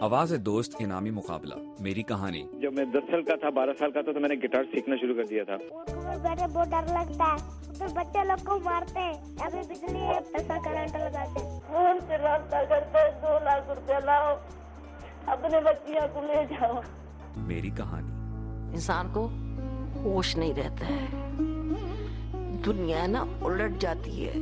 आवाज दोस्त इनामी मुकाबला मेरी कहानी। जब मैं 10 साल का था 12 साल का था तो मैंने गिटार सीखना शुरू कर दिया था। बैठे बहुत डर लगता है, तो बच्चे लोग को मारते हैं, अभी बिजली है पैसा करंट लगाते हैं। फोन से रास्ता करते हैं, 2 लाख रुपया लाओ अपने बच्चियों को ले जाओ। मेरी कहानी। इंसान को होश नहीं रहता है, दुनिया ना उलट जाती है।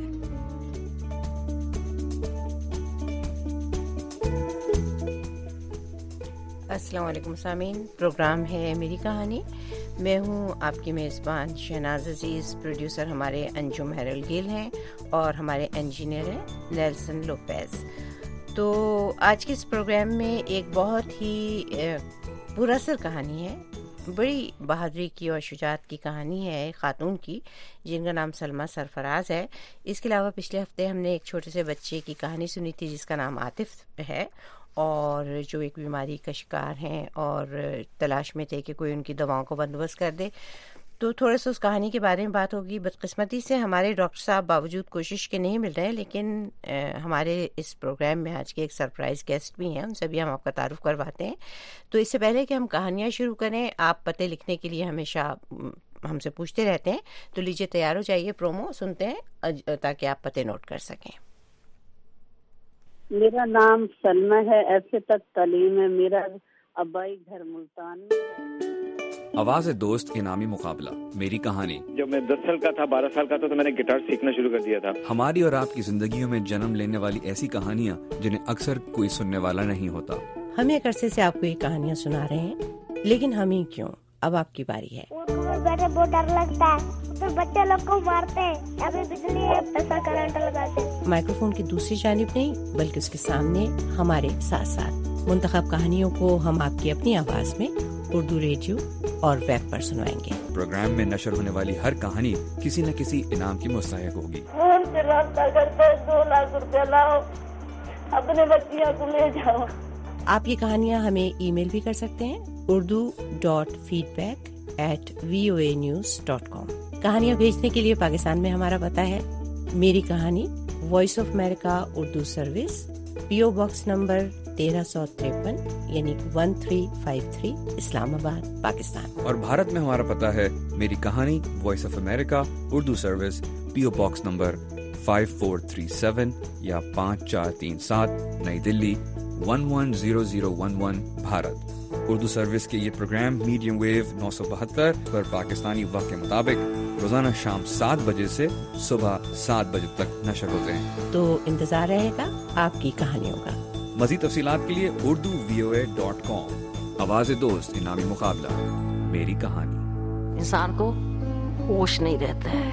अस्सलाम वालेकुम सामीन, प्रोग्राम है मेरी कहानी। मैं हूँ आपकी मेज़बान शहनाज अजीज़। प्रोड्यूसर हमारे अंजुम हैरल गिल हैं और हमारे इंजीनियर हैं नेल्सन लोपेज। तो आज के इस प्रोग्राम में एक बहुत ही पुरअसर कहानी है, बड़ी बहादुरी की और शुजाअत की कहानी है एक खातून की जिनका नाम सलमा सरफराज है। इसके अलावा पिछले हफ्ते हमने एक छोटे से बच्चे की कहानी सुनी थी जिसका नाम आतिफ है और जो एक बीमारी का शिकार हैं और तलाश में थे कि कोई उनकी दवाओं को बंदोबस्त कर दे। तो थोड़ा सा उस कहानी के बारे में बात होगी। बदकिस्मती से हमारे डॉक्टर साहब बावजूद कोशिश के नहीं मिल रहे हैं, लेकिन हमारे इस प्रोग्राम में आज के एक सरप्राइज़ गेस्ट भी हैं, उनसे भी हम आपका तारुफ करवाते हैं। तो इससे पहले कि हम कहानियाँ शुरू करें, आप पते लिखने के लिए हमेशा हमसे पूछते रहते हैं, तो लीजिए तैयार हो जाइए, प्रोमो सुनते हैं ताकि आप पते नोट कर सकें। मेरा नाम सलमा है, ऐसे तक तालीम है, मेरा अब्बाई घर मुल्तान में है। आवाज दोस्त इनामी मुकाबला मेरी कहानी। जब मैं 10 साल का था 12 साल का था तो मैंने गिटार सीखना शुरू कर दिया था। हमारी और आपकी जिंदगियों में जन्म लेने वाली ऐसी कहानियाँ जिन्हें अक्सर कोई सुनने वाला नहीं होता। हम एक अरसे से आपको ये कहानियाँ सुना रहे हैं, लेकिन हम ही क्यों, अब आपकी बारी है। बैठे बहुत डर लगता है, तो बच्चे लोग को मारते हैं, अभी बिजली है पैसा करंट लगाते हैं। माइक्रोफोन की दूसरी जानिब नहीं बल्कि उसके सामने हमारे साथ साथ मुंतखब कहानियों को हम आपकी अपनी आवाज में उर्दू रेडियो और वेब पर सुनवाएंगे। प्रोग्राम में नशर होने वाली हर कहानी किसी न किसी इनाम की मुस्तहिक होगी। फोन से रास्ता करते हैं, 2 लाख रुपया लाओ अपने बच्चियों को ले जाओ। आप ये कहानियाँ हमें ईमेल भी कर सकते हैं urdu.feedback@voanews.com। कहानियाँ भेजने के लिए पाकिस्तान में हमारा पता है मेरी कहानी, Voice of America Urdu service, PO box number 1353 यानी 1353 इस्लामाबाद पाकिस्तान। और भारत में हमारा पता है मेरी कहानी, Voice of America Urdu service, PO box number 5437 या 5437 नई दिल्ली 110011 भारत। उर्दू सर्विस के ये प्रोग्राम मीडियम वेव 972 पर पाकिस्तानी वक्त के मुताबिक रोजाना शाम 7 बजे से सुबह 7 बजे तक नशर होते हैं। तो इंतजार रहेगा आपकी कहानियों का। मज़ीद तफसीलात के लिए urduvoa.com। आवाज़ दोस्त इनामी मुकाबला मेरी कहानी। इंसान को होश नहीं रहता है,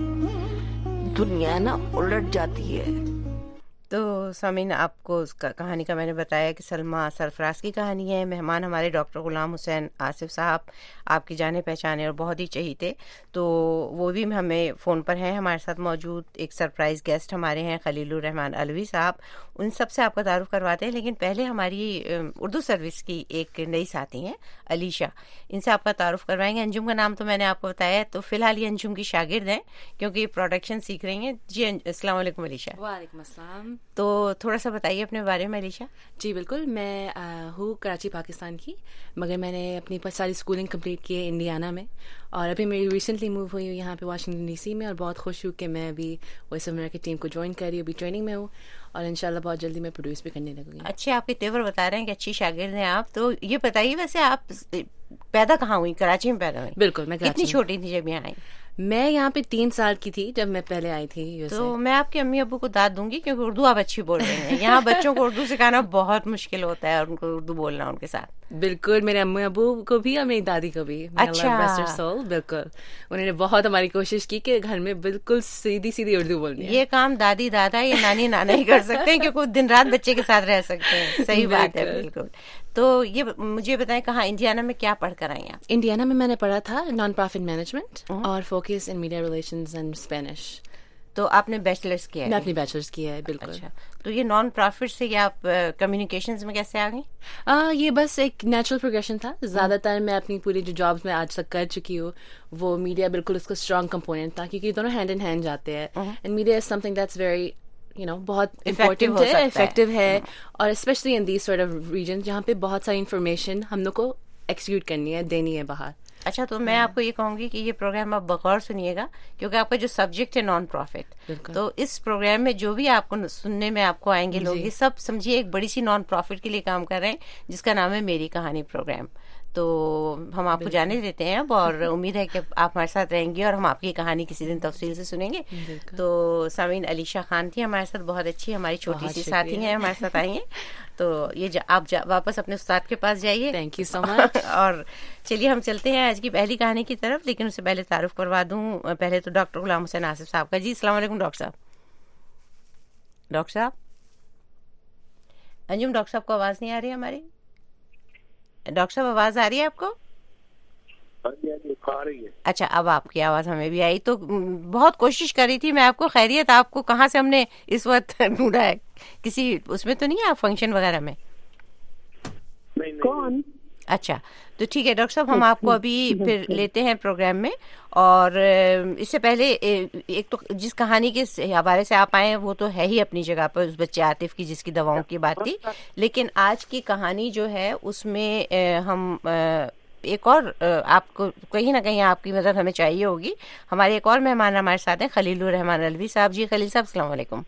दुनिया ना उलट जाती है। तो सामीन, आपको उसका कहानी का मैंने बताया कि सलमा सरफराज की कहानी है। मेहमान हमारे डॉक्टर गुलाम हुसैन आसिफ साहब आपकी जाने पहचाने और बहुत ही चहीते, तो वो भी हमें फ़ोन पर हैं हमारे साथ मौजूद। एक सरप्राइज़ गेस्ट हमारे हैं खलीलुर रहमान अलवी साहब, उन सब से आपका तारुफ करवाते हैं। लेकिन पहले हमारी उर्दू सर्विस की एक नई साथी हैं अलीशा, इनसे आपका तारुफ करवाएंगे। अंजुम का नाम तो मैंने आपको बताया, तो फ़िलहाल ये अंजुम की शागिर्द हैं क्योंकि प्रोडक्शन सीख रही हैं। जी अस्सलाम वालेकुम अलीशा। वालेकुम अस्सलाम। तो थोड़ा सा बताइए अपने बारे में अलीशा। जी बिल्कुल, मैं हूँ कराची पाकिस्तान की, मगर मैंने अपनी सारी स्कूलिंग कंप्लीट की है इंडियाना में, और अभी मेरी रिसेंटली मूव हुई हूँ यहाँ पे वाशिंगटन DC में, और बहुत खुश हूँ कि मैं अभी वॉइस ऑफ अमेरिका टीम को ज्वाइन कर रही हूँ, अभी ट्रेनिंग में हूँ और इंशाल्लाह बहुत जल्दी मैं प्रोड्यूस भी करने लगूंगी। अच्छे आपके तेवर बता रहे हैं कि अच्छी शागिर्द हैं आप। तो ये बताइए वैसे आप पैदा कहाँ हुई? कराची में पैदा हुई? बिल्कुल, मैं कितनी छोटी थी जब यहाँ आई? मैं यहाँ पे 3 साल की थी जब मैं पहले आई थी। तो मैं आपके अम्मी अब्बू को दाद दूंगी क्योंकि उर्दू आप अच्छी बोल रही हैं। यहाँ बच्चों को उर्दू सिखाना बहुत मुश्किल होता है और उनको उर्दू बोलना उनके साथ। बिल्कुल, मेरे अम्मी अब्बू को भी और मेरी दादी को भी। अच्छा, सोल, बिल्कुल, उन्होंने बहुत हमारी कोशिश की कि घर में बिल्कुल सीधी सीधी उर्दू बोलनी है। ये काम दादी दादा या नानी नाना ही कर सकते हैं क्योंकि दिन रात बच्चे के साथ रह सकते हैं। सही बात है, बिल्कुल। तो ये मुझे बताएं, कहाँ इंडियाना में क्या पढ़ कर आई आप? इंडियाना में मैंने पढ़ा था नॉन प्रॉफिट मैनेजमेंट और focus in media relations and Spanish. तो आपने बैचलर्स किया है? मैं अपनी बैचलर्स किया है, बिल्कुल। अच्छा, तो ये नॉन प्रॉफिट से या आप कम्युनिकेशंस में कैसे आ गई? ये बस एक नेचुरल प्रोग्रेशन था। ज्यादातर मैं अपनी पूरी जो जॉब्स में आज तक कर चुकी हूँ वो मीडिया बिल्कुल उसका स्ट्रॉन्ग कंपोनेंट था, क्योंकि दोनों हैंड इन हैंड जाते हैं। And media is something that's very بہت امپورٹنٹ ہے, افیکٹو ہے, اور especially in these sort of region جہاں پہ بہت ساری انفارمیشن ہم لوگ کو ایکسیکیوٹ کرنی ہے, دینی ہے باہر. اچھا, تو میں آپ کو یہ کہوں گی کہ یہ پروگرام آپ بغور سنیے گا, کیونکہ آپ کا جو سبجیکٹ ہے نان پروفٹ, تو اس پروگرام میں جو بھی آپ کو سننے میں آپ کو آئیں گے لوگ, یہ سب سمجھیے ایک بڑی سی نان پروفٹ کے لیے کام کر رہے ہیں جس کا نام ہے میری کہانی پروگرام. تو ہم آپ کو جانے دیتے ہیں اب, اور امید ہے کہ آپ ہمارے ساتھ رہیں گی اور ہم آپ کی کہانی کسی دن تفصیل سے سنیں گے. تو سامعین, علیشہ خان تھی ہمارے ساتھ, بہت اچھی ہماری چھوٹی سی ساتھی ہیں, ہمارے ساتھ آئی ہیں. تو یہ آپ واپس اپنے استاد کے پاس جائیے. Thank you so much. اور چلیے ہم چلتے ہیں آج کی پہلی کہانی کی طرف, لیکن اس سے پہلے تعارف کروا دوں پہلے تو ڈاکٹر غلام حسین آصف صاحب کا. جی السلام علیکم ڈاکٹر صاحب. ڈاکٹر صاحب, انجم ڈاکٹر صاحب کو آواز نہیں آ رہی ہماری. ڈاکٹر صاحب آواز آ رہی ہے آپ کو؟ اچھا, اب آپ کی آواز ہمیں بھی آئی. تو بہت کوشش کر رہی تھی میں آپ کو. خیریت, آپ کو کہاں سے ہم نے اس وقت ڈھونڈا ہے؟ کسی اس میں تو نہیں ہے آپ فنکشن وغیرہ میں؟ کون؟ اچھا, تو ٹھیک ہے ڈاکٹر صاحب, ہم آپ کو ابھی پھر لیتے ہیں پروگرام میں. اور اس سے پہلے ایک تو جس کہانی کے حوالے سے آپ آئے وہ تو ہے ہی اپنی جگہ پر, اس بچے عاطف کی جس کی دواؤں کی بات تھی, لیکن آج کی کہانی جو ہے اس میں ہم ایک اور آپ کو کہیں نہ کہیں آپ کی مدد ہمیں چاہیے ہوگی. ہمارے ایک اور مہمان ہمارے ساتھ ہیں, خلیل الرحمان الوی صاحب. جی خلیل صاحب السلام علیکم.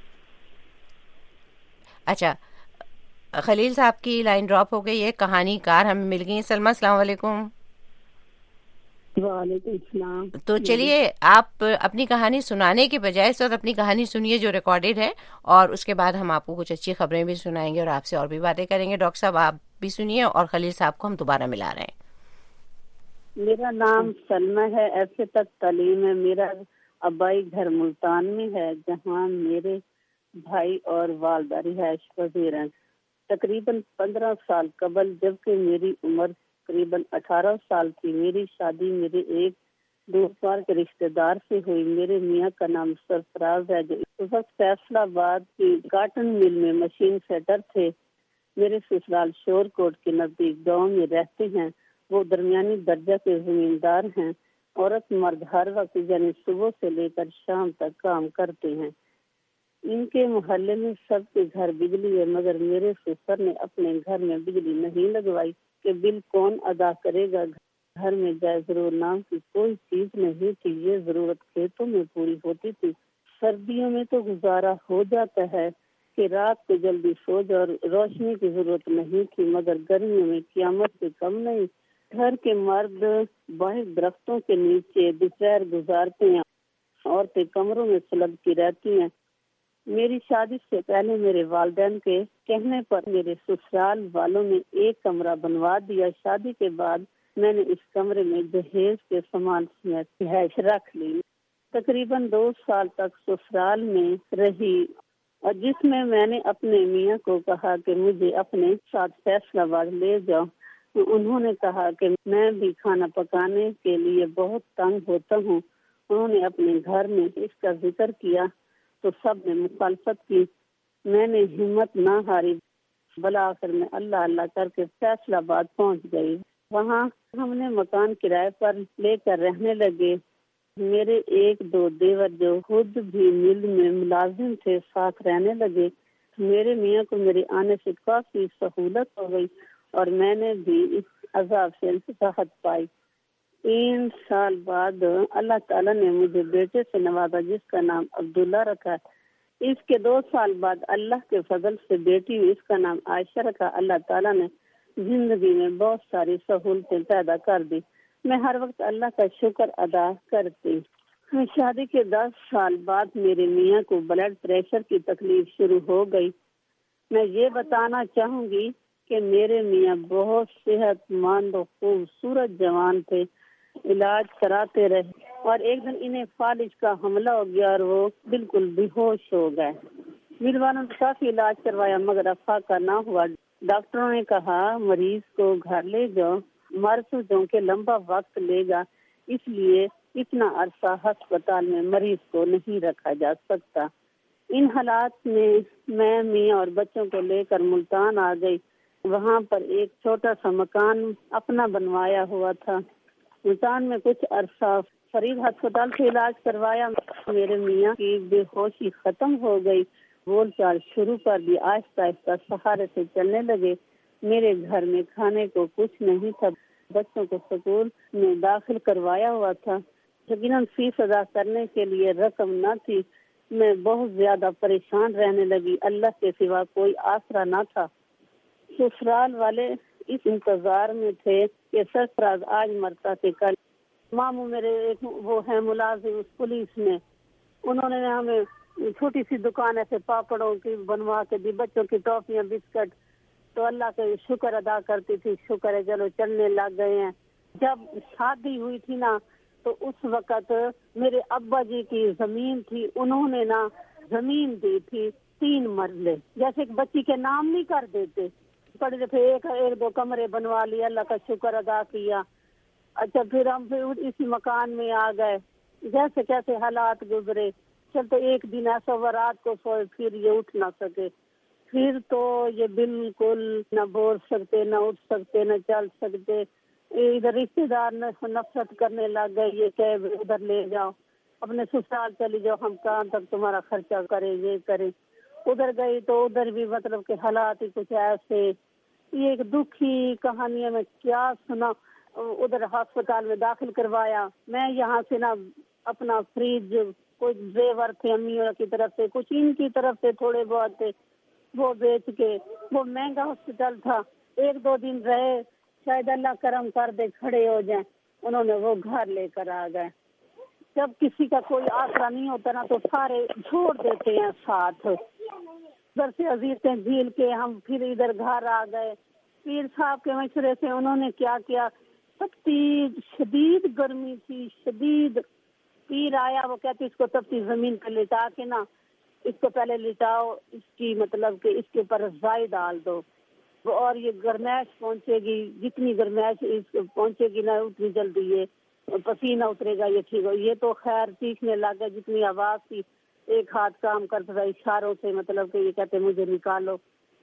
اچھا, خلیل صاحب کی لائن ڈراپ ہو گئی ہے, کہانی کار ہمیں مل گئی. سلمہ السلام علیکم. وعلیکم السلام. تو چلیے آپ اپنی کہانی سنانے کے بجائے اس وقت اپنی کہانی سنیے جو ریکارڈیڈ ہے, اور اس کے بعد ہم آپ کو کچھ اچھی خبریں بھی سنائیں گے اور آپ سے اور بھی باتیں کریں گے. ڈاکٹر صاحب آپ بھی سنیے, اور خلیل صاحب کو ہم دوبارہ ملا رہے ہیں. میرا نام سلمہ ہے, ایسے تک تعلیم ہے. میرا آبائی گھر ملتان میں ہے جہاں میرے بھائی اور والدہ رہائش پذیر ہیں. تقریباً 15 سال قبل, جبکہ میری عمر تقریباً 18 سال تھی, میری شادی میرے ایک دوستار کے رشتے دار سے ہوئی. میرے میاں کا نام سرفراز ہے جو اس وقت فیصلہ آباد کی کاٹن مل میں مشین سیٹر تھے. میرے سسرال شور کوٹ کے نزدیک گاؤں میں رہتے ہیں. وہ درمیانی درجہ کے زمیندار ہیں. عورت مرد ہر وقت یعنی صبح سے لے کر شام تک کام کرتے ہیں. ان کے محلے میں سب کے گھر بجلی ہے, مگر میرے سسر نے اپنے گھر میں بجلی نہیں لگوائی کہ بل کون ادا کرے گا. گھر میں جائے ضرور نام کی کوئی چیز نہیں تھی. یہ ضرورت کھیتوں میں پوری ہوتی تھی. سردیوں میں تو گزارا ہو جاتا ہے کہ رات کو جلدی سو جاؤ, روشنی کی ضرورت نہیں تھی, مگر گرمیوں میں قیامت سے کم نہیں. گھر کے مرد باہر درختوں کے نیچے دوپہر گزارتے ہیں, عورتیں کمروں میں سلگتی رہتی ہیں. میری شادی سے پہلے میرے والدین کے کہنے پر میرے سسرال والوں نے ایک کمرہ بنوا دیا. شادی کے بعد میں نے اس کمرے میں جہیز کے سامان سمیت رہائش رکھ لی. تقریباً 2 سال تک سسرال میں رہی, اور جس میں نے اپنے میاں کو کہا کہ مجھے اپنے ساتھ فیصلہ آباد لے جاؤ. انہوں نے کہا کہ میں بھی کھانا پکانے کے لیے بہت تنگ ہوتا ہوں. انہوں نے اپنے گھر میں اس کا ذکر کیا تو سب نے مخالفت کی. میں نے ہمت نہ ہاری, بالآخر میں اللہ اللہ کر کے فیصلہ آباد پہنچ گئی. وہاں ہم نے مکان کرائے پر لے کر رہنے لگے. میرے 1-2 دیور جو خود بھی مل میں ملازم تھے ساتھ رہنے لگے. میرے میاں کو میرے آنے سے کافی سہولت ہو گئی اور میں نے بھی اس عذاب سے راحت پائی. 3 سال بعد اللہ تعالیٰ نے مجھے بیٹے سے نوازا جس کا نام عبداللہ رکھا. اس کے 2 سال بعد اللہ کے فضل سے بیٹی ہوئی, اس کا نام عائشہ رکھا. اللہ تعالیٰ نے زندگی میں بہت ساری سہولتیں پیدا کر دی. میں ہر وقت اللہ کا شکر ادا کرتی. شادی کے 10 سال بعد میرے میاں کو بلڈ پریشر کی تکلیف شروع ہو گئی. میں یہ بتانا چاہوں گی کہ میرے میاں بہت صحت مند و خوبصورت جوان تھے. علاج کراتے رہے اور ایک دن انہیں فالج کا حملہ ہو گیا اور وہ بالکل بے ہوش ہو گئے. مل والوں نے کافی علاج کروایا مگر افاقہ نہ ہوا. ڈاکٹروں نے کہا مریض کو گھر لے جاؤ, مرضوں کے لمبا وقت لے گا, اس لیے اتنا عرصہ ہسپتال میں مریض کو نہیں رکھا جا سکتا. ان حالات میں میں میاں اور بچوں کو لے کر ملتان آ گئی. وہاں پر ایک چھوٹا سا مکان اپنا بنوایا ہوا تھا. ملتان میں کچھ عرصہ फरीद अस्पताल से इलाज करवाया। मेरे मियाँ की बेहोशी खत्म हो गई, बोल चाल शुरू कर दी, आहिस्ता आहिस्ता सहारे से चलने लगे। मेरे घर में खाने को कुछ नहीं था, बच्चों को स्कूल में दाखिल करवाया हुआ था, लेकिन फीस अदा करने के लिए रकम न थी। मैं बहुत ज्यादा परेशान रहने लगी, अल्लाह के सिवा कोई आसरा न था। ससुराल वाले इस इंतजार में थे कि सरफराज आज मरता थे कल। मामू मेरे एक वो है मुलाजिम पुलिस में, उन्होंने हमें छोटी सी दुकान ऐसे पापड़ों की बनवा के दी, बच्चों की टॉफियां बिस्किट, तो अल्लाह का शुक्र अदा करती थी, शुक्र है चलो चलने लग गए हैं। जब शादी हुई थी ना तो उस वक्त मेरे अब्बा जी की जमीन थी, उन्होंने ना जमीन दी थी 3 मरले, जैसे एक बच्ची के नाम नहीं कर देते, पड़े थे एक 2 कमरे बनवा लिए, अल्लाह का शुक्र अदा किया। अच्छा फिर हम फिर इसी मकान में आ गए, जैसे कैसे हालात गुजरे। चल तो एक दिन ऐसा हुआ रात को सोए, फिर ये उठ ना सके, फिर तो ये बिल्कुल न बोल सकते, न उठ सकते, न चल सकते। इधर रिश्तेदार नफरत करने लग गए, ये कैब उधर ले जाओ, अपने ससुराल चली जाओ, हम कहाँ तक तुम्हारा खर्चा करें, ये करें। उधर गई तो उधर भी मतलब के हालात ही कुछ ऐसे। ये एक दुखी कहानी है, मैं क्या सुना। उधर अस्पताल में दाखिल करवाया, मैं यहाँ से ना अपना फ्रिज, कुछ जेवर थे अम्मी की तरफ से, कुछ इनकी तरफ से थोड़े बहुत थे, वो बेच के, वो महंगा हॉस्पिटल था, 1-2 दिन रहे, शायद अल्लाह करम कर दे खड़े हो जाए, उन्होंने वो घर लेकर आ गए। जब किसी का कोई आसरा नहीं होता ना तो सारे छोड़ देते हैं साथ। उधर से अजीज़ें झील के हम फिर इधर घर आ गए। पीर साहब के मशवरे से उन्होंने क्या किया, तपती शदीद गर्मी थी, शदीद। पीर आया, वो कहते इसको तपती जमीन पर लिटा के ना, इसको पहले लिटाओ, इसकी मतलब कि इसके ऊपर रजाई डाल दो और ये गर्मैश पहुंचेगी, जितनी गर्मैश इस पहुंचेगी ना उतनी जल्दी ये पसीना उतरेगा, ये ठीक हो। ये तो खैर चीखने लगा, जितनी आवाज थी, एक हाथ काम करता था इशारों से, मतलब कि ये कहते मुझे निकालो।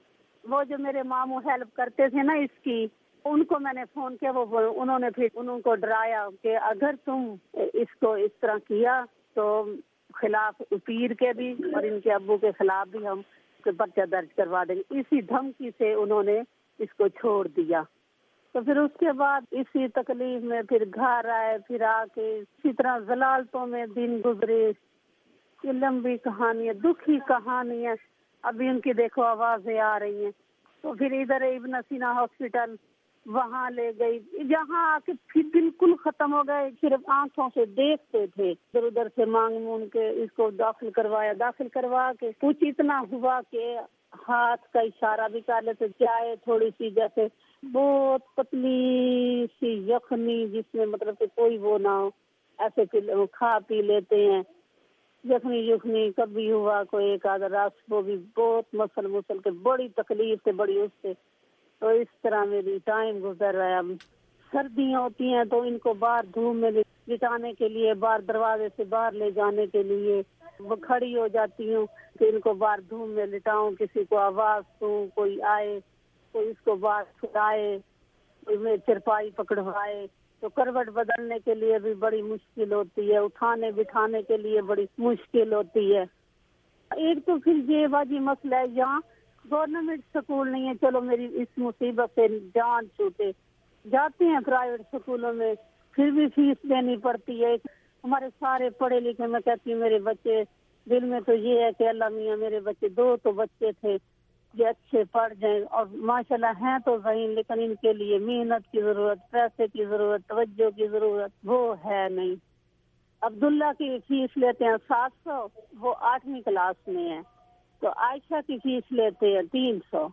वो जो मेरे मामू हेल्प करते थे ना इसकी, उनको मैंने फोन किया, वो उन्होंने फिर उनको डराया कि अगर तुम इसको इस तरह किया तो खिलाफ पीर के भी और इनके अब्बू के खिलाफ भी हम पर्चा दर्ज करवा देंगे। इसी धमकी से उन्होंने इसको छोड़ दिया। तो फिर उसके बाद इसी तकलीफ में फिर घर आए, फिर आके इसी तरह जलालतों में दिन गुजरे। ये लंबी कहानी है, दुखी कहानी है। अभी उनकी देखो आवाजें आ रही हैं। तो फिर इधर इब्न सीना हॉस्पिटल, वहाँ ले गई, जहाँ आके फिर बिल्कुल खत्म हो गए, सिर्फ आंखों से देखते थे। इधर उधर से मांग मूंग के इसको दाखिल करवाया, दाखिल करवा के कुछ इतना हुआ कि हाथ का इशारा भी कर लेते, चाय थोड़ी सी जैसे बहुत पतली सी यखनी, जिसमें मतलब कि कोई वो ना हो, ऐसे खा पी लेते हैं। यखनी युखनी कभी हुआ कोई एक आधा रास, वो भी बहुत मसल मुसल के बड़ी तकलीफ से, बड़ी उससे। तो इस तरह मेरी टाइम गुजर रहा है। सर्दियाँ होती हैं तो इनको बाहर धूप में लिटाने के लिए, बाहर दरवाजे से बाहर ले जाने के लिए वो खड़ी हो जाती हूँ कि इनको बाहर धूप में लिटाऊं, किसी को आवाज दूं, कोई आए, कोई इसको बाहर छुड़ाए, कोई में चरपाई पकड़वाए। तो करवट बदलने के लिए भी बड़ी मुश्किल होती है, उठाने बिठाने के लिए बड़ी मुश्किल होती है। एक तो फिर ये वाजी मसला है, यहाँ गवर्नमेंट स्कूल नहीं है। चलो मेरी इस मुसीबत से जान छूटे, जाते हैं प्राइवेट स्कूलों में, फिर भी फीस देनी पड़ती है। हमारे सारे पढ़े लिखे, मैं कहती हूँ मेरे बच्चे, दिल में तो ये है कि अल्लाह मियाँ मेरे बच्चे, 2 तो बच्चे थे, ये अच्छे पढ़ जाएं और माशाल्लाह हैं तो सही, लेकिन इनके लिए मेहनत की जरूरत, पैसे की जरूरत, तवज्जो की जरूरत वो है नहीं। अब्दुल्ला की फीस लेते हैं 700, वो 8वीं क्लास में है। तो आयशा की फीस लेते हैं 300।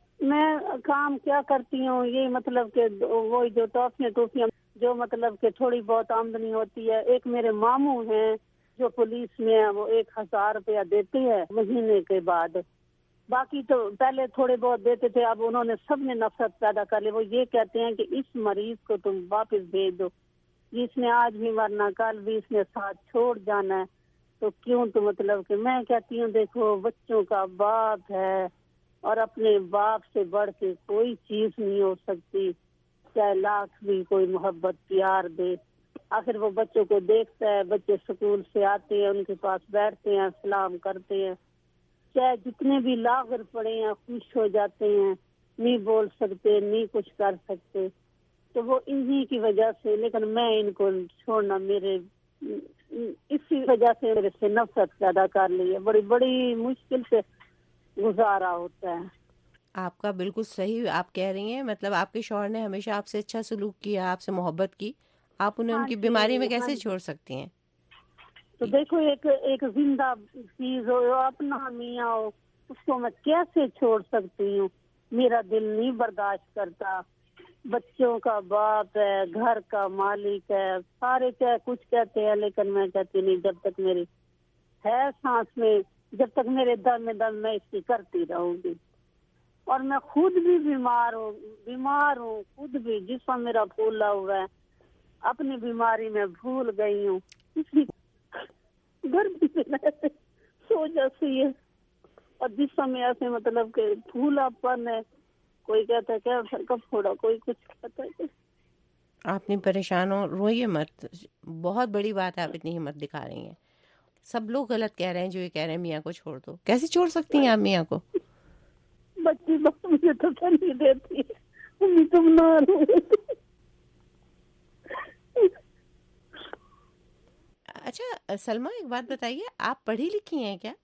मैं काम क्या करती हूँ, ये मतलब कि वही जो टॉफियाँ जो मतलब कि थोड़ी बहुत आमदनी होती है। एक मेरे मामू हैं जो पुलिस में है, वो 1000 रुपया देते हैं महीने के बाद। बाकी तो पहले थोड़े बहुत देते थे, अब उन्होंने सबने नफरत पैदा कर ली। वो ये कहते हैं कि इस मरीज को तुम वापस भेज दो, जिसने आज भी मरना, कल भी इसने साथ छोड़ जाना है, तो क्यों तो मतलब कि मैं कहती हूँ देखो बच्चों का बाप है और अपने बाप से बढ़ के कोई चीज नहीं हो सकती, चाहे लाख भी कोई मोहब्बत प्यार दे। آخر وہ بچوں کو دیکھتا ہے، بچے اسکول سے آتے ہیں، ان کے پاس بیٹھتے ہیں، سلام کرتے ہیں، چاہے جتنے بھی لاغر پڑے ہیں خوش ہو جاتے ہیں، نہیں بول سکتے، نہیں کچھ کر سکتے، تو وہ انہی کی وجہ سے. لیکن میں ان کو چھوڑنا میرے اسی وجہ سے میرے سے نفرت پیدا کر لی ہے. بڑی بڑی مشکل سے گزارا ہوتا ہے. آپ کا بالکل صحیح آپ کہہ رہی ہیں. مطلب آپ کے شوہر نے ہمیشہ آپ سے اچھا سلوک کیا، آپ سے محبت کی، آپ انہیں ان کی بیماری میں کیسے چھوڑ سکتی ہیں؟ تو دیکھو ایک زندہ چیز ہو، اپنا میاں ہو، اس کو میں کیسے چھوڑ سکتی ہوں؟ میرا دل نہیں برداشت کرتا. بچوں کا باپ ہے، گھر کا مالک ہے، سارے چاہے کچھ کہتے ہیں، لیکن میں کہتی نہیں، جب تک میری ہے سانس میں، جب تک میرے دم میں دم میں اس کی کرتی رہوں گی. اور میں خود بھی بیمار ہوں خود بھی، جسم میرا پھولا ہوا ہے، اپنی بیماری میں بھول گئی ہوں. گھر بھی سو جیسی ہے، اور جسم میں ایسے مطلب کہ پھولا پن ہے. کوئی کہتا ہے کیا سر کب پھوڑا، کوئی کچھ کہتا ہے. آپ نے پریشان ہو، روئیے مت، بہت بڑی بات ہے، آپ اتنی ہمت دکھا رہی ہیں. سب لوگ غلط کہہ رہے ہیں جو یہ کہہ رہے ہیں میاں کو چھوڑ دو. کیسے چھوڑ سکتی ہیں آپ میاں کو؟ بچی بات مجھے تو نہیں دیتی، تم نہ رو. اچھا سلمہ، ایک بات بتائیے، آپ پڑھی لکھی ہیں کیا؟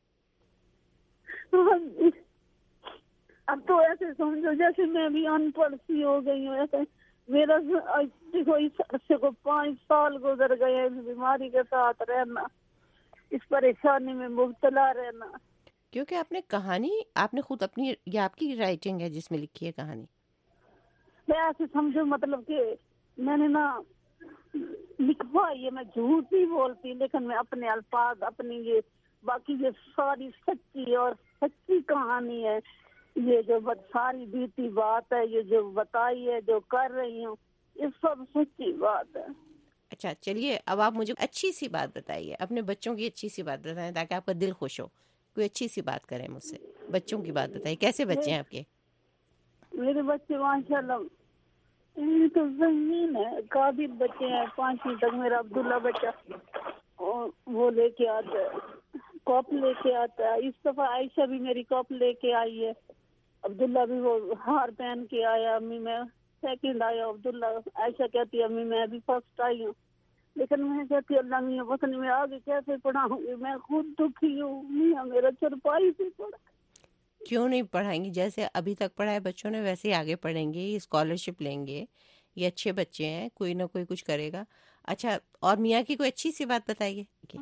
اب تو ایسے سمجھو جیسے میں بھی ان پڑھ سی ہو گئی ہوں. ایسے میرا دیکھو اس عرصے کو 5 سال گزر گئے اس بیماری کے ساتھ رہنا، اس پریشانی میں مبتلا رہنا. کیونکہ آپ نے کہانی، آپ نے خود اپنی، یہ آپ کی رائٹنگ ہے جس میں لکھی ہے کہانی. میں ایسے سمجھو مطلب کہ میں نے نا لکھوا، یہ میں جھوٹ نہیں بولتی، لیکن میں اپنے الفاظ، اپنی یہ باقی یہ ساری سچی اور سچی کہانی ہے. یہ جو ساری بیتی بات ہے، یہ جو بتائی ہے، جو کر رہی ہوں، یہ سب سچی بات ہے. اچھا چلیے، اب آپ مجھے اچھی سی بات بتائیے، اپنے بچوں کی اچھی سی بات بتائیں تاکہ آپ کا دل خوش ہو. کوئی اچھی سی بات کریں مجھ سے، بچوں کی بات بتائیے. کیسے بچے ہیں آپ کے؟ میرے بچے ماشاء اللہ یہ تو زمین ہے، قابل بچے ہیں. 5ویں تک میرا عبداللہ بچہ وہ لے کے آتا ہے، کپ لے کے آتا ہے. اس دفعہ عائشہ بھی میری کپ لے کے آئی ہے. عبداللہ بھی وہ ہار پہن کے آیا. امی میں سیکنڈ آیا عبداللہ. عائشہ کہتی ہے امی میں ابھی فرسٹ آئی ہوں. لیکن میں کہتی اللہ میاں وطن میں آگے کیسے پڑھاؤں گی، میں خود دکھی ہوں. میاں میرا چرپائی سے پڑھا. کیوں نہیں پڑھائیں گی؟ جیسے ابھی تک پڑھائے بچوں نے ویسے ہی آگے پڑھیں گے. یہ اسکالرشپ لیں گے، یہ اچھے بچے ہیں، کوئی نہ کوئی کچھ کرے گا. اچھا، اور میاں کی کوئی اچھی سی بات بتائیے.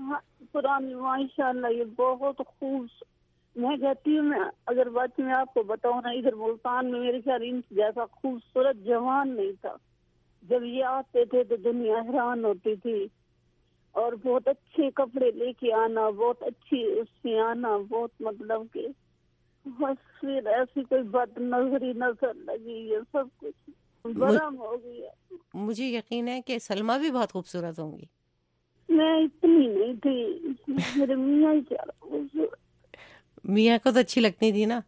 پرانی ماشاء اللہ یہ بہت خوب. میں کہتی ہوں، میں اگر بات میں آپ کو بتاؤں نا، ادھر ملتان میں میرے خیال ان جیسا خوبصورت جوان نہیں تھا. جب یہ آتے تھے تو دنیا حیران ہوتی تھی. اور بہت اچھے کپڑے لے کے آنا، بہت اچھی اس سے آنا، بہت مطلب کہ بس پھر ایسی کوئی بد نظری نظر لگی، یہ سب کچھ برہم ہو گیا. مجھے یقین ہے کہ سلمہ بھی بہت خوبصورت ہوں گی. میں اتنی نہیں تھی، میرے میاں ہی چاہ. میاں کو تو اچھی لگتی تھی نا.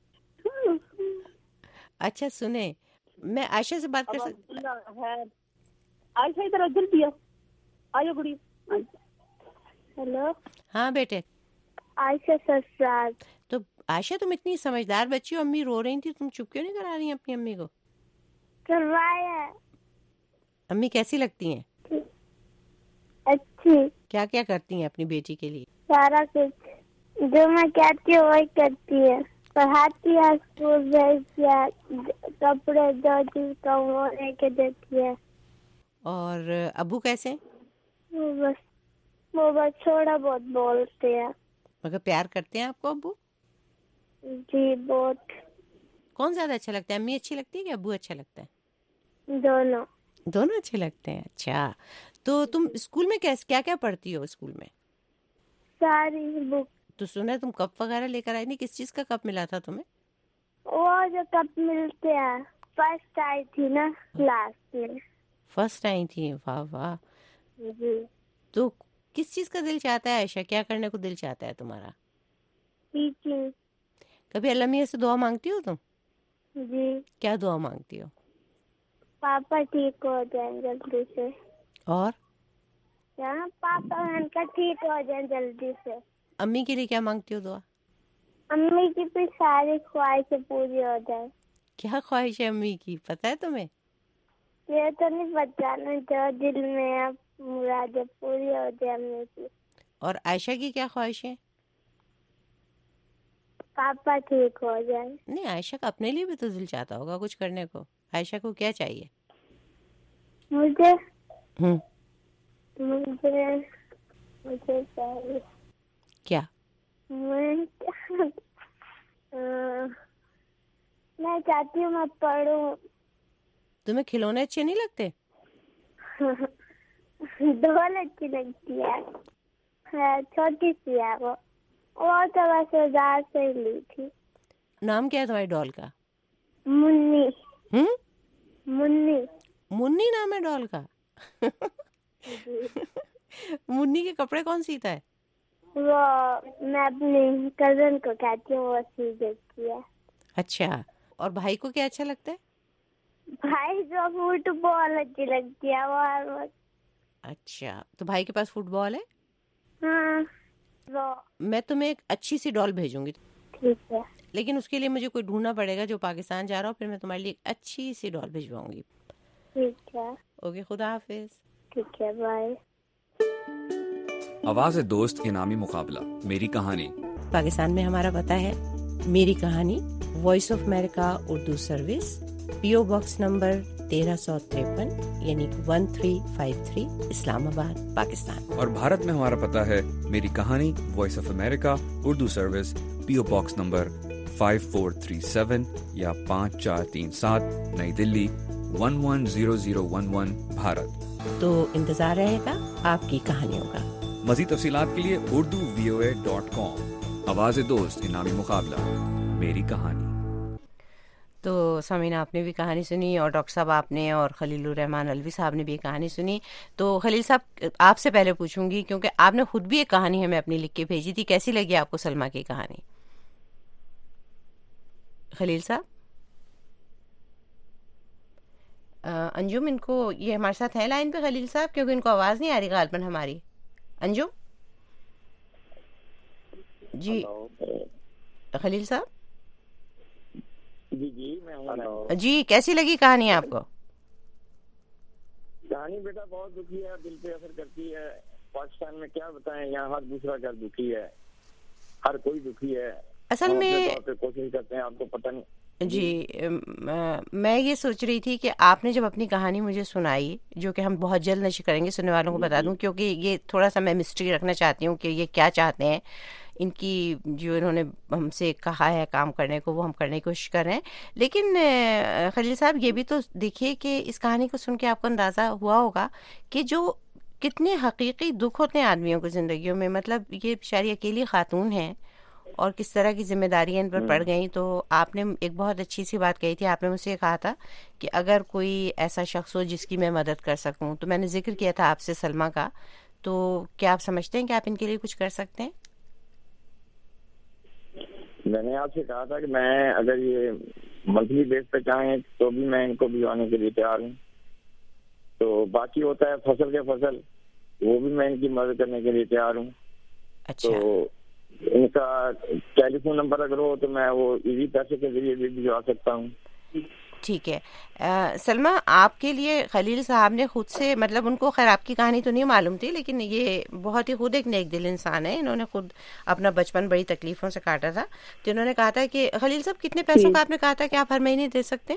اچھا سنیں، میں عائشہ سے بات کر سکتی؟ عائشہ ادھر جلدی آئیے بڑی. ہیلو. ہاں بیٹے. عائشہ سسرال. تو عائشہ تم اتنی سمجھدار بچی ہو، امی رو رہی تھی، تم چپ کیوں نہیں کرا رہی ہیں اپنی امی کو؟ کروایا. امی کیسی لگتی ہیں؟ اچھی. کیا کیا کرتی ہیں اپنی بیٹی کے لیے؟ سارا کچھ جو میں کہتی ہوں وہی کرتی ہے. پڑھاتی ہے، اسکول بھیجتی ہے، کپڑے جو چیز کا وہ لے کے دیتی ہے. اور ابو کیسے؟ وہ بس تھوڑا بہت بولتے ہیں. مگر پیار کرتے ہیں آپ کو ابو؟ جی بہت. کون زیادہ اچھا لگتا ہے، امی اچھی لگتی ہے کہ ابو اچھا لگتا ہے؟ دونوں. دونوں اچھے لگتے ہیں. اچھا، تو تم اسکول میں کیا کیا پڑھتی ہو اسکول میں؟ ساری بک. تو سنا تم کپ وغیرہ لے کر آئی نہیں، کس چیز کا کپ ملا تھا تمہیں؟ وہ جو کپ ملتے ہیں، فرسٹ آئی تھی نا کلاس میں. فرسٹ آئی تھی؟ واہ واہ. جی. تو کس چیز کا دل چاہتا ہے عائشہ، کیا کرنے کو دل چاہتا ہے تمہارا؟ ٹیچنگ. کبھی اللہ میاں سے دعا مانگتی ہو تم؟ جی. کیا دعا مانگتی ہو؟ پاپا ٹھیک ہو جائیں جلدی سے. اور यहाँ पापा बहन का ठीक हो जाए जल्दी से। अम्मी के लिए क्या मांगती हो दुआ? अम्मी की भी सारी ख्वाहिशें पूरी हो जाए। क्या ख्वाहिश है अम्मी की, पता है तुम्हें? ये तो नहीं पता ना, जो दिल में है मुरादें पूरी हो जाए अम्मी की। और आयशा की क्या ख्वाहिश है? पापा ठीक हो जाए। नहीं, आयशा का अपने लिए भी तो दिल चाहता होगा कुछ करने को। आयशा को क्या चाहिए? मुझे चाहिए क्या? मैं चाहती हूँ मैं पढ़ूं। तुम्हें खिलौने अच्छे नहीं लगते? डॉल अच्छी लगती है, छोटी सी है वो तो बस 1000 से ही ली थी। नाम क्या है तुम्हारी डॉल का? मुन्नी। मुन्नी। मुन्नी नाम है डॉल का? मुन्नी के कपड़े कौन सीता है? वो मैं अपनी कजन को कहती हूँ, वो सी देती है। अच्छा, और भाई को क्या अच्छा लगता है? भाई जो फुटबॉल अच्छी लगती है वो हर वक्त। अच्छा, तो भाई के पास फुटबॉल है? हाँ। मैं तुम्हें एक अच्छी सी डॉल भेजूंगी। ठीक है, लेकिन उसके लिए मुझे कोई ढूंढना पड़ेगा जो पाकिस्तान जा रहा हो, फिर मैं तुम्हारे लिए एक अच्छी सी डॉल भिजवाऊंगी। ठीक है। ओके, खुदा हाफिज। ठीक है, बाय। आवाज़ दोस्त इनामी मुकाबला मेरी कहानी। पाकिस्तान में हमारा पता है मेरी कहानी, Voice of America Urdu service, PO box number 1353 यानी 1353, इस्लामाबाद, पाकिस्तान। और भारत में हमारा पता है मेरी कहानी, Voice of America Urdu service, PO box number 5437 या 5437, नई दिल्ली 110011, भारत। तो इंतजार रहेगा आपकी कहानियों का। मज़ीद तफसीलात के लिए urduvoa.com। आवाज़ दोस्त इनामी मुकाबला मेरी कहानी। तो सामीना, आपने भी कहानी सुनी और डॉक्टर साहब आपने और खलीलुर रहमान अलवी साहब ने भी कहानी सुनी। तो खलील साहब, आपसे पहले पूछूंगी क्योंकि आपने खुद भी एक कहानी हमें अपनी लिख के भेजी थी, कैसी लगी आपको सलमा की कहानी? खलील साहब, अंजुम, इनको ये हमारे साथ है लाइन पे खलील साहब, क्योंकि इनको आवाज़ नहीं आ रही गालबन हमारी। अंजुम जी, खलील साहब जी मैं हूँ जी, कैसी लगी कहानी आपको? कहानी बेटा बहुत दुखी है, दिल पे असर करती है। पाकिस्तान में क्या बताएं, यहाँ हर दूसरा घर दुखी है, हर कोई दुखी है। असल में कोशिश करते हैं, आपको पता नहीं जी, मैं ये सोच रही थी कि आपने जब अपनी कहानी मुझे सुनाई, जो कि हम बहुत जल्द नशर करेंगे, सुनने वालों को बता दूं, क्योंकि ये थोड़ा सा मैं मिस्ट्री रखना चाहती हूँ कि ये क्या चाहते हैं, इनकी जो इन्होंने हमसे कहा है काम करने को, वो हम करने की कोशिश कर रहे हैं। लेकिन खलील साहब, ये भी तो देखिए कि इस कहानी को सुन के आपको अंदाज़ा हुआ होगा कि जो कितने हकीकी दुख होते हैं आदमियों की ज़िंदगियों में। मतलब ये बेचारी अकेली खातून है और किस तरह की जिम्मेदारियां इन पर पड़ गई। तो आपने एक बहुत अच्छी सी बात कही थी, आपने मुझसे कहा था कि अगर कोई ऐसा शख्स हो जिसकी मैं मदद कर सकूं, तो मैंने जिक्र किया था आपसे सलमा का। तो क्या आप समझते हैं कि आप इनके लिए कुछ कर सकते हैं? मैंने आपसे कहा था कि मैं अगर ये मंथली बेस पे चाहें तो भी मैं इनको भिजवाने के लिए तैयार हूँ। तो बाकी होता है फसल के फसल, वो भी मैं इनकी मदद करने के लिए तैयार हूँ। अच्छा, तो इनका टेलीफोन नंबर अगर हो तो मैं वो इजी पैसे के जरिए भी भिजवा सकता हूँ। ठीक है। सलमा, आपके लिए खलील साहब ने खुद से, मतलब उनको खैर आपकी कहानी तो नहीं मालूम थी, लेकिन ये बहुत ही खुद एक नेक दिल इंसान है। इन्होंने खुद अपना बचपन बड़ी तकलीफों से काटा था। तो इन्होंने कहा था कि खलील साहब, कितने पैसों का आपने कहा था कि आप हर महीने दे सकते हैं?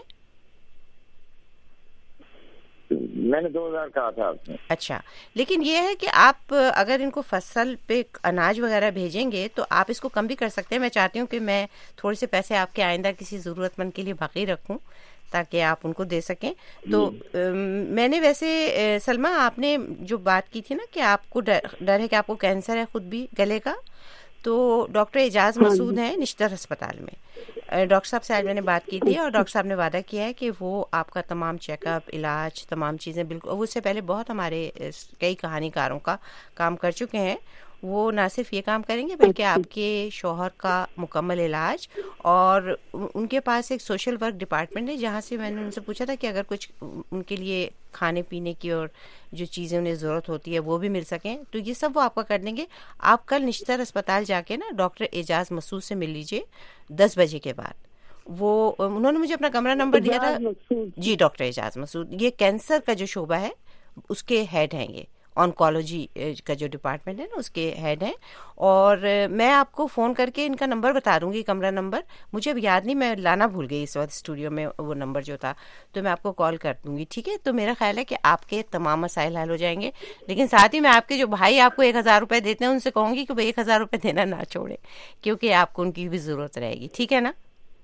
मैंने 2000 कहा था आपने। अच्छा, लेकिन ये है कि आप अगर इनको फसल पे अनाज वगैरह भेजेंगे तो आप इसको कम भी कर सकते हैं। मैं चाहती हूँ कि मैं थोड़े से पैसे आपके आइंदा किसी ज़रूरतमंद के लिए बाकी रखूँ ताकि आप उनको दे सकें। तो मैंने वैसे सलमा, आपने जो बात की थी ना कि आपको डर है कि आपको कैंसर है खुद भी गले का, तो डॉक्टर एजाज मसूद हैं निश्तर अस्पताल में। डॉक्टर साहब से आज मैंने बात की थी और डॉक्टर साहब ने वादा किया है कि वो आपका तमाम चेकअप, इलाज, तमाम चीज़ें बिल्कुल, वो उससे पहले बहुत हमारे कई कहानीकारों का काम कर चुके हैं وہ نہ صرف یہ کام کریں گے بلکہ آپ کے شوہر کا مکمل علاج، اور ان کے پاس ایک سوشل ورک ڈپارٹمنٹ ہے جہاں سے میں نے ان سے پوچھا تھا کہ اگر کچھ ان کے لیے کھانے پینے کی اور جو چیزیں انہیں ضرورت ہوتی ہے وہ بھی مل سکیں، تو یہ سب وہ آپ کا کر دیں گے. آپ کل نشتر اسپتال جا کے نا ڈاکٹر اعجاز مسعود سے مل لیجیے 10 بجے کے بعد. وہ انہوں نے مجھے اپنا کمرہ نمبر دیا تھا. جی ڈاکٹر اعجاز مسعود، یہ کینسر کا جو شعبہ ہے اس کے ہیڈ ہیں، یہ آنکولوجی کا جو ڈپارٹمنٹ ہے نا اس کے ہیڈ ہیں. اور میں آپ کو فون کر کے ان کا نمبر بتا دوں گی، کمرہ نمبر مجھے اب یاد نہیں، میں لانا بھول گئی اس وقت اسٹوڈیو میں وہ نمبر جو تھا، تو میں آپ کو کال کر دوں گی. ٹھیک ہے؟ تو میرا خیال ہے کہ آپ کے تمام مسائل حل ہو جائیں گے. لیکن ساتھ ہی میں آپ کے جو بھائی آپ کو 1000 روپے دیتے ہیں ان سے کہوں گی کہ وہ 1000 روپے دینا نہ چھوڑیں، کیونکہ آپ کو ان کی بھی ضرورت رہے گی. ٹھیک ہے نا؟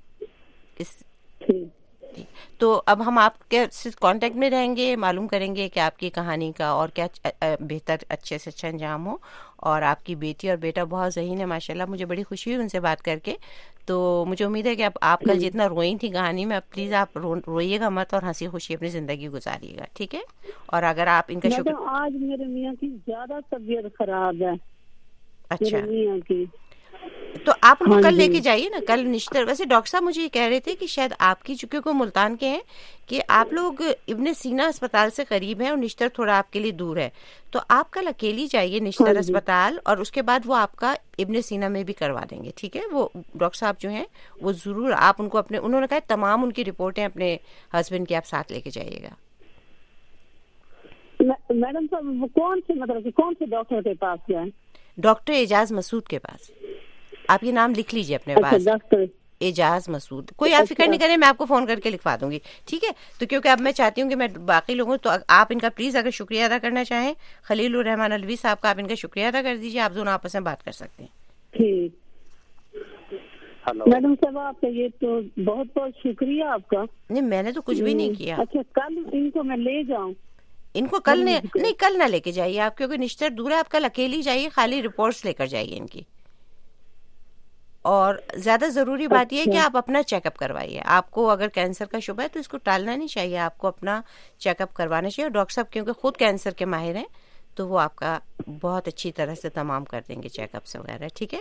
تو اب ہم آپ کے کانٹیکٹ میں رہیں گے، معلوم کریں گے کہ آپ کی کہانی کا اور کیا بہتر اچھے سے اچھا انجام ہو. اور آپ کی بیٹی اور بیٹا بہت ذہین ہے ماشاءاللہ، مجھے بڑی خوشی ہوئی ان سے بات کر کے. تو مجھے امید ہے کہ آپ کل جتنا روئی تھی کہانی میں، اب پلیز آپ روئیے گا مت اور ہنسی خوشی اپنی زندگی گزاریے گا. ٹھیک ہے؟ اور اگر آپ ان کا شکر، آج میرے میاں کی زیادہ طبیعت خراب ہے. اچھا میاں کی تو آپ ان کو کل لے کے جائیے نا، کل نشتر. ویسے ڈاکٹر صاحب مجھے یہ کہہ رہے تھے کہ شاید آپ کی، چونکہ وہ ملتان کے ہیں، کہ آپ لوگ ابن سینا اسپتال سے قریب ہیں اور نشتر تھوڑا آپ کے لیے دور ہے، تو آپ کل اکیلی جائیے نشتر اسپتال، اور اس کے بعد وہ آپ کا ابن سینا میں بھی کروا دیں گے. ٹھیک ہے؟ وہ ڈاکٹر صاحب جو ہیں وہ ضرور آپ ان کو اپنے، انہوں نے کہا تمام ان کی رپورٹیں اپنے ہسبینڈ کی آپ ساتھ لے کے جائیے گا. میڈم صاحب کون سے، مطلب کہ کون سے ڈاکٹر کے پاس جائیں؟ ڈاکٹر اعجاز مسعود کے پاس. آپ یہ نام لکھ لیجیے اپنے پاس، ڈاکٹر اعجاز مسعود. کوئی آپ فکر نہیں کریں، میں آپ کو فون کر کے لکھوا دوں گی. ٹھیک ہے؟ تو کیونکہ اب میں چاہتی ہوں کہ میں باقی لوگوں، تو آپ ان کا پلیز اگر شکریہ ادا کرنا چاہیں، خلیل الرحمان الوی صاحب کا آپ ان کا شکریہ ادا کر دیجیے. آپ دونوں آپس میں بات کر سکتے ہیں. ٹھیک. میڈم صاحب آپ کا یہ تو بہت بہت شکریہ آپ کا. نہیں میں نے تو کچھ بھی نہیں کیا. اچھا کل ان کو میں لے جاؤں؟ ان کو کل نہیں، کل نہ لے کے جائیے آپ، کیونکہ نشتر دور ہے. آپ کل اکیلی جائیے، خالی رپورٹس لے کر جائیے ان کی. اور زیادہ ضروری بات یہ ہے کہ آپ اپنا چیک اپ کروائیے. آپ کو اگر کینسر کا شبہ ہے تو اس کو ٹالنا نہیں چاہیے، آپ کو اپنا چیک اپ کروانا چاہیے. اور ڈاکٹر صاحب کیونکہ خود کینسر کے ماہر ہیں تو وہ آپ کا بہت اچھی طرح سے تمام کر دیں گے چیک اپس وغیرہ. ٹھیک ہے؟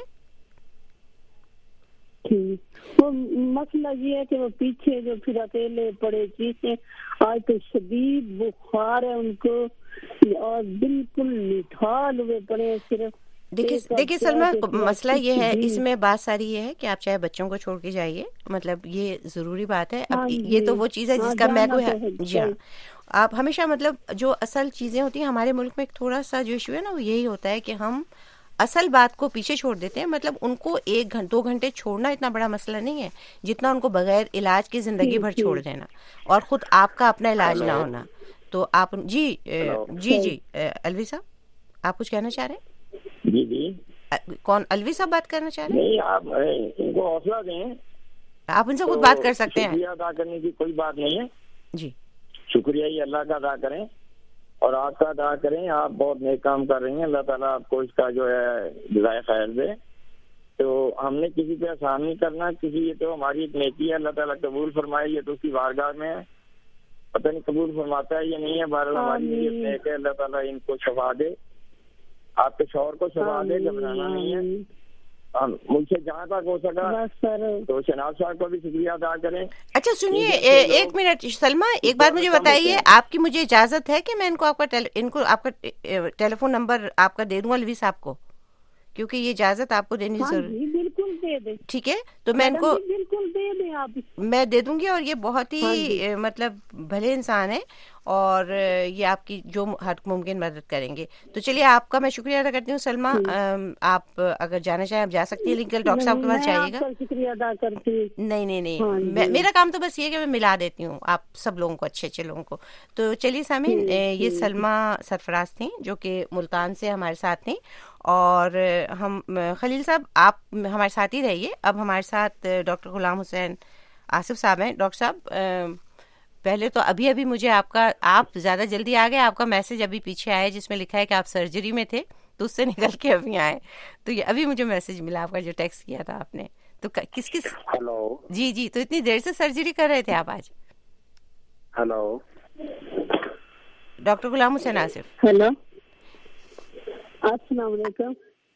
وہ مسئلہ یہ ہے کہ وہ پیچھے جو پھر اکیلے پڑے چیزیں، آج تو شدید بخار ہے ان کو اور بالکل نٹھال ہوئے پڑے. صرف دیکھیے سلمہ، مسئلہ یہ ہے، اس میں بات ساری یہ ہے کہ آپ چاہے بچوں کو چھوڑ کے جائیے، مطلب یہ ضروری بات ہے. اب یہ تو وہ چیز ہے جس کا میں کو ہے. جی ہاں، آپ ہمیشہ مطلب جو اصل چیزیں ہوتی ہیں ہمارے ملک میں، تھوڑا سا جو ایشو ہے نا وہ یہی ہوتا ہے کہ ہم اصل بات کو پیچھے چھوڑ دیتے ہیں. مطلب ان کو 1-2 گھنٹے چھوڑنا اتنا بڑا مسئلہ نہیں ہے جتنا ان کو بغیر علاج کی زندگی بھر چھوڑ دینا اور خود آپ کا اپنا علاج نہ ہونا. تو آپ جی الوی صاحب آپ کچھ کہنا چاہ رہے ہیں؟ جی کون الوی صاحب بات کرنا چاہ رہے ہیں؟ نہیں، آپ ان کو حوصلہ دیں، آپ ان سے خود بات کر سکتے ہیں. شکریہ ادا کرنے کی کوئی بات نہیں ہے. جی شکریہ ہی اللہ کا ادا کریں اور آپ کا ادا کریں. آپ بہت نیک کام کر رہی ہیں، اللہ تعالیٰ آپ کو اس کا جو ہے جزائے خیر دے. تو ہم نے کسی پہ احسان نہیں کرنا، کسی، یہ تو ہماری ایک نیکی ہے، اللہ تعالیٰ قبول فرمائے. یہ تو اس کی بارگاہ میں ہے، پتہ نہیں قبول فرماتا ہے یا نہیں ہے. بہرحال ہماری نیت نیک ہے، اللہ تعالیٰ ان کو شفا دے، آپ کے شوہر کو شفا دے. گھبرانا نہیں ہے. مجھ سے جہاں تک ہو سکا تو شناز صاحب کو بھی شکریہ ادا کریں. اچھا سنیے، 1 منٹ سلمہ، ایک بات مجھے بتائیے، آپ کی مجھے اجازت ہے کہ میں ان کو آپ کا ٹیلی فون نمبر آپ کا دے دوں الوی صاحب کو، کیونکہ یہ اجازت آپ کو دینی ضروری. بالکل دے دیں. ٹھیک ہے؟ تو میں ان کو بالکل دے دیں، آپ میں دے دوں گی. اور یہ بہت ہی مطلب بھلے انسان ہے اور یہ آپ کی جو ہر ممکن مدد کریں گے. تو چلیے آپ کا میں شکریہ ادا کرتی ہوں. سلمہ آپ اگر جانا چاہیں آپ جا سکتی ہیں، لیکن ڈاکٹر صاحب کے پاس جائیے گا. شکریہ ادا کرتی. نہیں، میرا کام تو بس یہ ہے کہ میں ملا دیتی ہوں آپ سب لوگوں کو، اچھے لوگوں کو. تو چلیے سامعین، یہ سلمہ سرفراز تھیں جو کہ ملتان سے ہمارے ساتھ تھیں. اور ہم خلیل صاحب آپ ہمارے ساتھ ہی رہیے. اب ہمارے ساتھ ڈاکٹر غلام حسین آصف صاحب ہیں. ڈاکٹر صاحب پہلے تو ابھی مجھے آپ زیادہ جلدی آ گئے. آپ کا میسج ابھی پیچھے آیا جس میں لکھا ہے کہ آپ سرجری میں تھے، تو اس سے نکل کے ابھی آئے. تو یہ ابھی مجھے میسج ملا آپ کا جو ٹیکسٹ کیا تھا آپ نے. تو کس ہلو جی تو اتنی دیر سے سرجری کر رہے تھے آپ آج؟ ہلو ڈاکٹر غلام حسین آصف. ہلو السلام علیکم.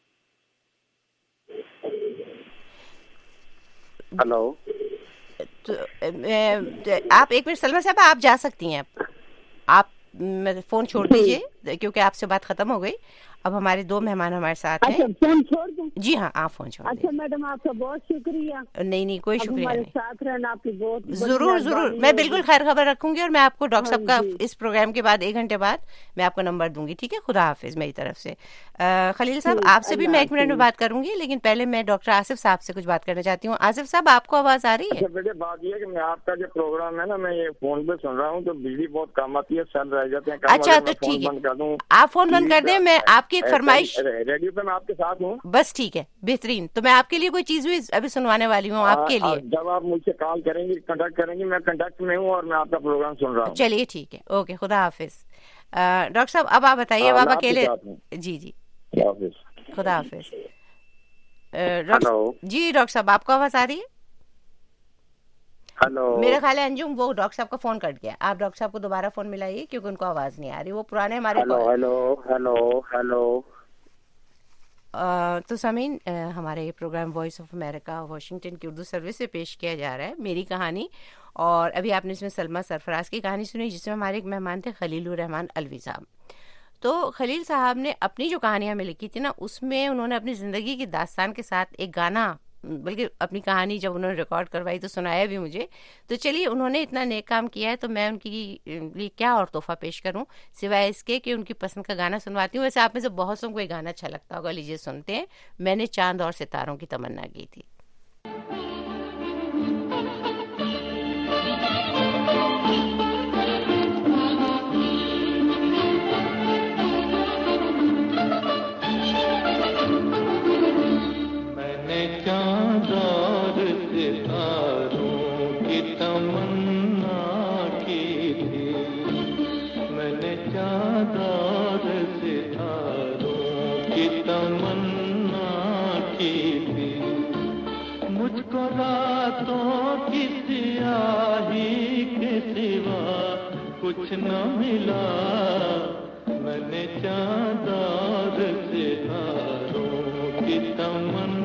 हेलो, तो आप एक मिनट सलमा साहब, आप जा सकती हैं, आप फोन छोड़ दीजिए क्योंकि आपसे बात खत्म हो गई। अब हमारे 2 मेहमान हमारे साथ हैं। अच्छा, फोन छोड़ दूं? जी हाँ, आप फोन छोड़ अच्छा मैडम, आपका बहुत शुक्रिया। नहीं कोई शुक्रिया नहीं, साथ रहना आपकी बहुत जरूर मैं बिल्कुल खैर खबर रखूंगी और मैं आपको डॉक्टर साहब का इस प्रोग्राम के बाद 1 घंटे बाद मैं आपको नंबर दूंगी, ठीक है? खुदा हाफिज मेरी तरफ से। खलील साहब, आपसे भी मैं 1 मिनट में बात करूंगी, लेकिन पहले मैं डॉक्टर आसिफ साहब से कुछ बात करना चाहती हूँ। आसिफ साहब, आपको आवाज आ रही है? अच्छा बेटे, बात ये है कि मैं आपका जो प्रोग्राम है ना, मैं ये फोन पे सुन रहा हूँ, तो बिजली बहुत कम आती है, सर रह जाते हैं। अच्छा तो ठीक है, आप फोन बंद कर दें, मैं आपकी एक फरमाइश, रेडियो पे मैं आपके साथ हूँ। बस ठीक है, बेहतरीन। तो मैं आपके लिए कोई चीज भी अभी सुनवाने वाली हूँ आपके लिए। जब आप मुझसे कॉल करेंगी, कांटेक्ट करेंगी, मैं कांटेक्ट में हूँ और मैं आपका प्रोग्राम सुन रहा हूँ। चलिए ठीक है, ओके, खुदा हाफिज। डॉक्टर साहब, अब आप बताइए, अब आप अकेले? जी खुदा हाफिज। जी डॉक्टर साहब, आपको आवाज आ रही है? हेलो, मेरा ख्याल है अंजुम, वो डॉक्टर साहब का फोन कट गया। आप डॉक्टर साहब को दोबारा फोन मिलाइए क्योंकि उनको आवाज नहीं आ रही, वो पुराने हमारे। हेलो। तो सामीन, हमारे programme Voice of America Washington की उर्दू सर्विस से पेश किया जा रहा है मेरी कहानी, और अभी आपने इसमें सलमा सरफराज की कहानी सुनी, जिसमें हमारे एक मेहमान थे खलीलुर रहमान अलवी साहब। तो खलील साहब ने अपनी जो कहानियां हमें लिखी थी ना, उसमें उन्होंने अपनी ज़िंदगी की दास्तान के साथ एक गाना, बल्कि अपनी कहानी जब उन्होंने रिकॉर्ड करवाई तो सुनाया भी मुझे। तो चलिए, उन्होंने इतना नेक काम किया है तो मैं उनकी लिए क्या और तोहफा पेश करूं सिवाय इसके कि उनकी पसंद का गाना सुनवाती हूँ। वैसे आप में से बहुत से को ये गाना अच्छा लगता होगा, लीजिए सुनते हैं। मैंने चांद और सितारों की तमन्ना की थी। चांद और सितारों की तमन्ना की थी, मैंने चांद और सितारों की तमन्ना की थी, मुझको रातों की सियाही के सिवा कुछ न मिला, मैंने चांद और सितारों की तमन्ना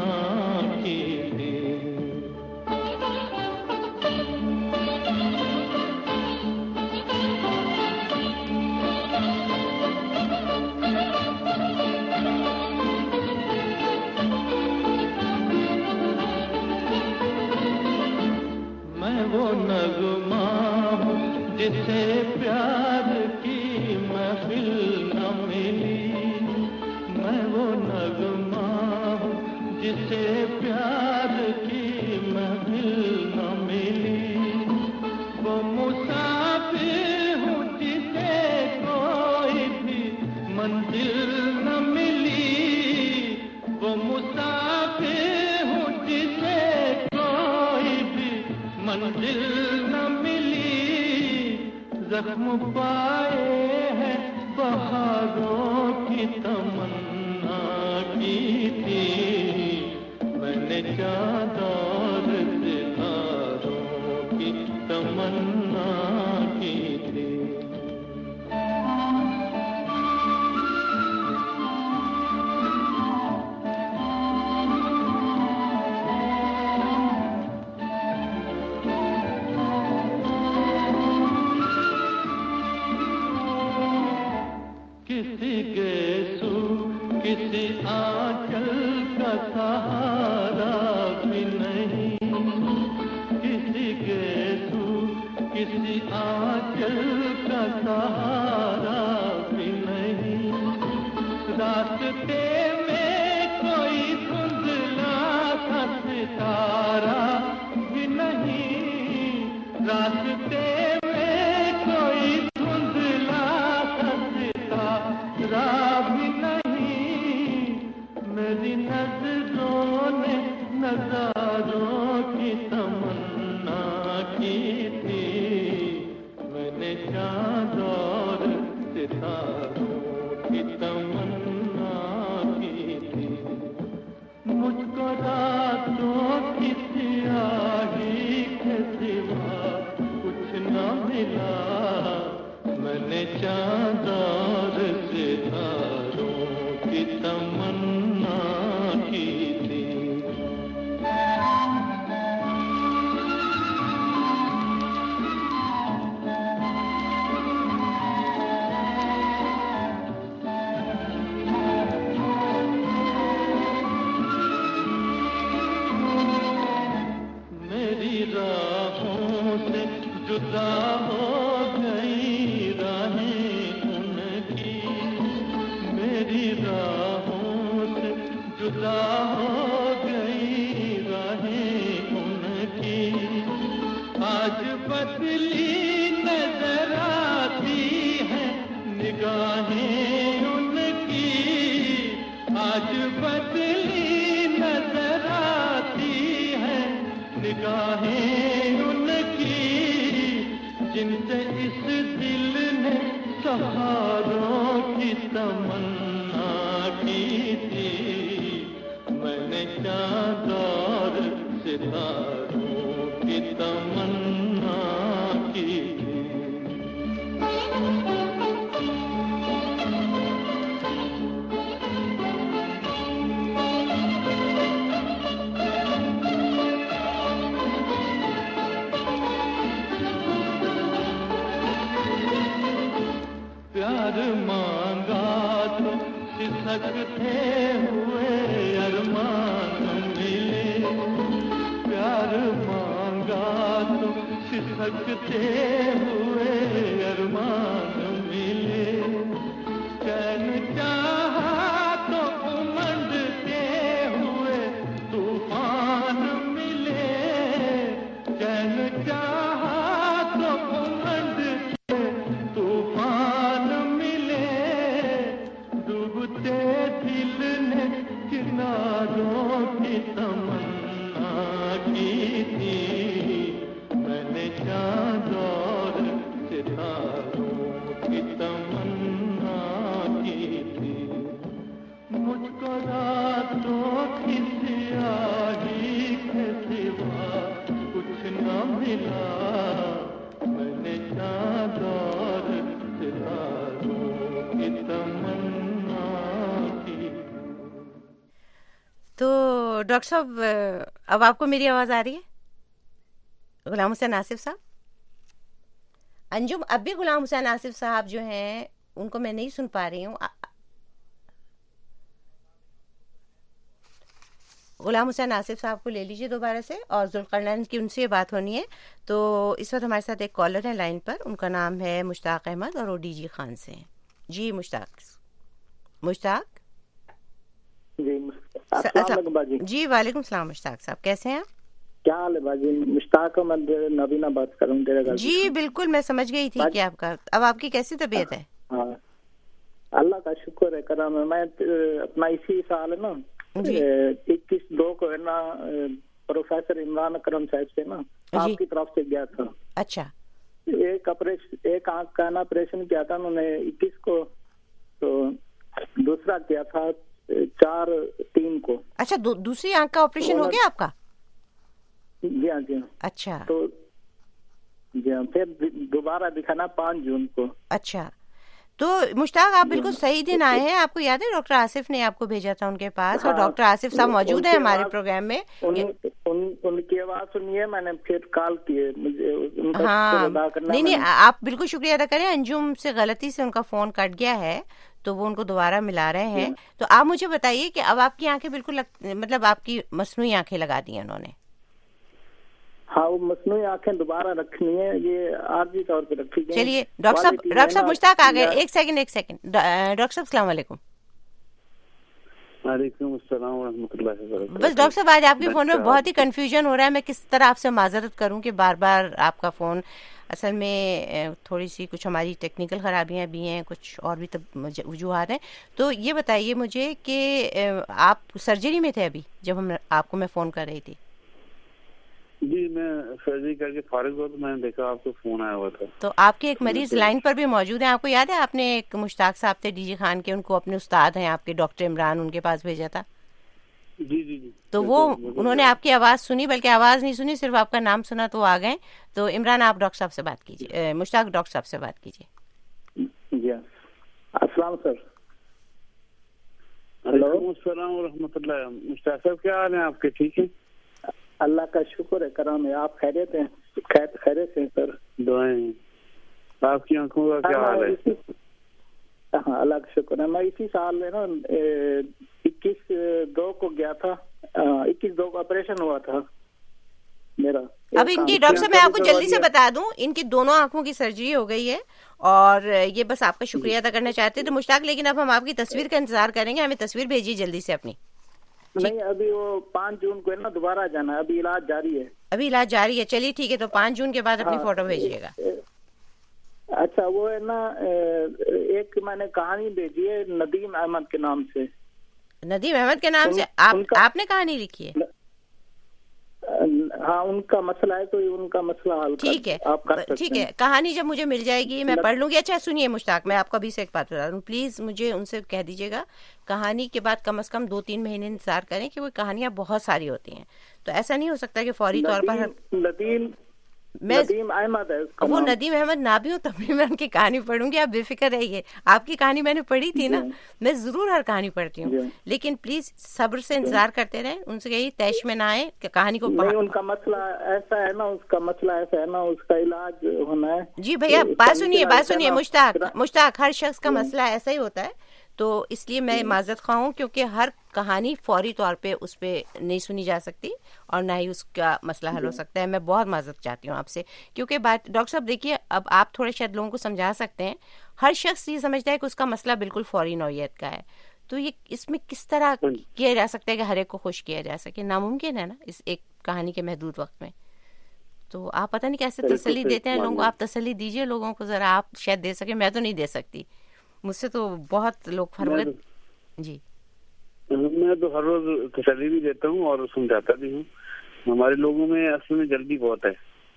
जिसे प्यार की महफिल न मिली, मैं वो नगमा हूँ जिसे प्यार की महफिल न मिली, वो मुसाफिर हूँ जिसे कोई भी मंजिल न मिली, वो मुसाफिर हूँ जिसे कोई भी मंजिल न मिली, जख्म पाए हैं बहारों की तमन्ना की थी, मैंने चांद और सितारों की तमन्ना की थी। किसी गेसु किसी आंचल का सहारा भी नहीं, किसी गेसु किसी आंचल का सहारा भी नहीं, रास्ते में कोई धुंधला सा सितारा भी नहीं, रास्ते में कोई धुंधला सा सितारा भी नहीं, मेरी नजरों ने नजारों की तमन्ना की थी, मैंने चांद और सितारों की तमन्ना की थी, मुझको रातों की सियाही के सिवा कुछ न मिला, मैंने चांद और सितारों की तमन्ना की थी। राहों से जुदा हो गई राहें उनकी, मेरी राहों से जुदा हो गई राहें उनकी। आज बदली नजर आती है निगाहें उनकी, आज बदली नजर आती है निगाहें उनकी, जिनसे इस दिल ने सहारों की तमन्ना की थी। मैंने चाँद और सितारों की तमन्ना की थी। प्यार मांगा तो सिसकते हुए अरमान मिले, प्यार मांगा तो सिसकते हुए अरमान मिले, चैन चाहा तो उमड़ते हुए तूफान मिले, चैन चाहा तो उमड़ते तूफान मिले, डूबते दिल ने किनारों की तमन्ना की थी। मैंने चाँद और सितारों की तमन्ना की थी। मुझको रातों की स्याही के सिवा कुछ न मिला, मैंने चाँद और सितारों की तमन्ना की। तो डॉक्टर साहब, अब आपको मेरी आवाज़ आ रही है? गुलाम हुसैन आसिफ साहब, अंजुम, अब भी गुलाम हुसैन आसिफ साहब जो हैं उनको मैं नहीं सुन पा रही हूँ। गुलाम हुसैन आसिफ साहब को ले लीजिए दोबारा से, और जुल्करनैन की उनसे बात होनी है। तो इस वक्त हमारे साथ एक कॉलर है लाइन पर, उनका नाम है मुश्ताक अहमद और वो डीजी खान से हैं। जी मुश्ताक जी, वालेकुम सलाम मुश्ताक साहब, कैसे हैं आप? क्या हाल है बाजी? मुश्ताक अहमद नबीना बात कर रहा हूँ। जी बिल्कुल, मैं समझ गई थी कि आपका, अब आपकी कैसी तबीयत है? हाँ, अल्लाह का शुक्र है, करम है। मैं अपना इसी साल है ना 21/2 को है ना प्रोफेसर इमरान अकरम साहब से ना आपकी तरफ से गया था। अच्छा। एक आंख का ना ऑपरेशन किया था उन्होंने 21 को, तो दूसरा किया था 4/3 को। अच्छा, दूसरी आंख का ऑपरेशन हो गया आपका? जी हाँ, जी हाँ। अच्छा। तो जी हाँ, फिर दोबारा दिखाना 5 जून को। अच्छा, तो मुश्ताक आप बिल्कुल सही दिन आए हैं। आपको याद है डॉक्टर आसिफ ने आपको भेजा था उनके पास, और डॉक्टर आसिफ साहब मौजूद है हमारे प्रोग्राम में। उनकी आवाज सुनिए, मैंने फिर कॉल किए, मुझे उनका हाँ, नहीं, आप बिल्कुल शुक्रिया अदा करें। अंजुम से गलती से उनका फोन कट गया है, तो वो उनको दोबारा मिला रहे हैं। तो आप मुझे बताइए कि अब आपकी आंखें बिल्कुल मतलब आपकी मसनूई आंखें लगा दी हैं उन्होंने? हाँ, वो मसनूई आंखें दोबारा रखनी है, ये आर्जी तौर पे रखी गई। चलिए डॉक्टर साहब मुश्ताक आ गए। एक सेकंड डॉक्टर साहब अस्सलाम वालेकुम। वालेकुम अस्सलाम व रहमतुल्लाहि व बरकातहू। बस डॉक्टर साहब, आज आपके फोन में बहुत ही कंफ्यूजन हो रहा है। मैं किस तरह आपसे माजरत करूं कि बार बार आपका फोन, असल में थोड़ी सी कुछ हमारी टेक्निकल खराबियां भी हैं, कुछ और भी वजूहात हैं। तो ये बताइए मुझे कि आप सर्जरी में थे अभी जब आपको मैं फोन कर रही थी? जी, मैं सर्जरी करके फारिग हुआ तो मैंने देखा आपको फोन आया हुआ था। तो आपके एक मरीज लाइन पर भी मौजूद हैं। आपको याद है आपने एक मुश्ताक साहब थे डीजी खान के, उनको अपने उस्ताद हैं आपके डॉक्टर इमरान, उनके पास भेजा था? जी जी जी। तो वो उन्होंने आपकी आवाज सुनी, बल्कि आवाज नहीं सुनी, सिर्फ आपका नाम सुना तो आ गए। तो इमरान, आप डॉक्टर साहब से बात कीजिए, मुश्ताक डॉक्टर साहब से बात कीजिए। जी अस्सलाम सर। हेलो, अस्सलाम व रहमतुल्लाह। मुश्ताक साहब, क्या हाल है आपके? ठीक है, अल्लाह का शुक्र है, करम है। आप खैरियत हैं? खैरियत हैं सर, दुआएं। आपकी आंखों का क्या हाल है? हाँ, अल्लाह का शुक्र है। मैं इसी साल में ना 21/2 को गया था, 21/2 को ऑपरेशन हुआ था। میرا. اب انکی ڈاکٹر صاحب میں آپ کو جلدی سے بتا دوں, ان کی دونوں آنکھوں کی سرجری ہو گئی ہے, اور یہ بس آپ کا شکریہ ادا کرنا چاہتے تھے مشتاق, لیکن اب ہم آپ کی تصویر کا انتظار کریں گے, ہمیں تصویر بھیجیے جلدی سے اپنی. نہیں, ابھی وہ 5 جون کو ہے نا دوبارہ جانا ہے, ابھی علاج جاری ہے. ابھی علاج جاری ہے, چلیے ٹھیک ہے, تو 5 جون کے بعد اپنی فوٹو بھیجیے گا. اچھا, وہ ہے نا ایک میں نے کہانی بھیجی ہے ندیم احمد کے نام سے. ندیم احمد کے نام سے آپ نے کہانی لکھی ہے؟ ہاں, ان کا مسئلہ ہے تو ان کا مسئلہ حل ٹھیک ہے, ٹھیک ہے, کہانی جب مجھے مل جائے گی میں پڑھ لوں گی. اچھا سنیے مشتاق, میں آپ کو ابھی سے ایک بات بتا دوں, پلیز مجھے ان سے کہہ دیجیے گا کہانی کے بعد کم از کم 2-3 مہینے انتظار کریں, کہ وہ کہانیاں بہت ساری ہوتی ہیں, تو ایسا نہیں ہو سکتا کہ فوری طور پر ندیم احمد ہے وہ ندیم احمد نہ بھی ہوں تب بھی میں ان کی کہانی پڑھوں گی, آپ بے فکر رہیے. آپ کی کہانی میں نے پڑھی تھی نا, میں ضرور ہر کہانی پڑھتی ہوں, لیکن پلیز صبر سے انتظار کرتے رہیں, ان سے کہیے تیش میں نہ آئے کہ کہانی کو نہیں. ان کا مسئلہ ایسا ہے نا, اس کا مسئلہ ایسا ہے نا, اس کا علاج ہونا ہے. جی بھیا, بات سنیے مشتاق, ہر شخص کا مسئلہ ایسا ہی ہوتا ہے, تو اس لیے میں معذرت خواہ ہوں, کیونکہ ہر کہانی فوری طور پہ اس پہ نہیں سنی جا سکتی, اور نہ ہی اس کا مسئلہ حل ہو سکتا ہے. میں بہت معذرت چاہتی ہوں آپ سے, کیونکہ بات ڈاکٹر صاحب دیکھیے, اب آپ تھوڑے شاید لوگوں کو سمجھا سکتے ہیں, ہر شخص یہ سمجھتا ہے کہ اس کا مسئلہ بالکل فوری نوعیت کا ہے, تو یہ اس میں کس طرح کیا جا سکتا ہے کہ ہر ایک کو خوش کیا جا سکے؟ ناممکن ہے نا اس ایک کہانی کے محدود وقت میں. تو آپ پتہ نہیں کیسے تسلی دیتے ہیں لوگوں کو, آپ تسلی دیجیے لوگوں کو ذرا, آپ شاید دے سکیں, میں تو نہیں دے سکتی, مجھ سے تو بہت لوگ فرمت. جی, میں تو ہر روز تسلی بھی دیتا ہوں اور سمجھاتا بھی ہوں. ہمارے لوگوں میں اصل میں جلدی بہت ہے,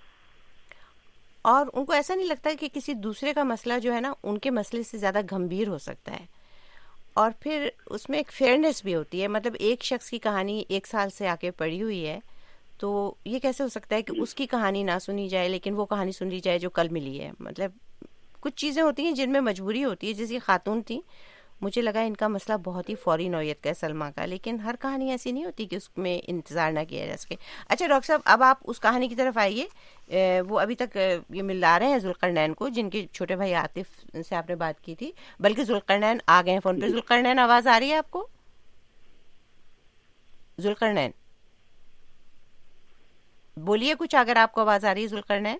اور ان کو ایسا نہیں لگتا کہ کسی دوسرے کا مسئلہ جو ہے نا ان کے مسئلے سے زیادہ گمبھیر ہو سکتا ہے, اور پھر اس میں ایک فیئرنیس بھی ہوتی ہے. مطلب ایک شخص کی کہانی 1 سال سے آ کے پڑی ہوئی ہے, تو یہ کیسے ہو سکتا ہے کہ اس کی کہانی نہ سنی جائے لیکن وہ کہانی سن لی جائے جو کل ملی ہے. مطلب کچھ چیزیں ہوتی ہیں جن میں مجبوری ہوتی ہے. جیسے خاتون تھی, مجھے لگا ان کا مسئلہ بہت ہی فوری نوعیت کا ہے سلمہ کا, لیکن ہر کہانی ایسی نہیں ہوتی کہ اس میں انتظار نہ کیا جا سکے. اچھا ڈاکٹر صاحب, اب آپ اس کہانی کی طرف آئیے. وہ ابھی تک یہ ملا رہے ہیں ذوالقرنین کو, جن کے چھوٹے بھائی عاطف سے آپ نے بات کی تھی, بلکہ ذوالقرنین آ گئے ہیں فون پہ. ذوالقرنین آواز آ رہی ہے آپ کو؟ ذوالقرنین بولیے کچھ اگر آپ کو آواز آ رہی ہے. ذوالقرنین,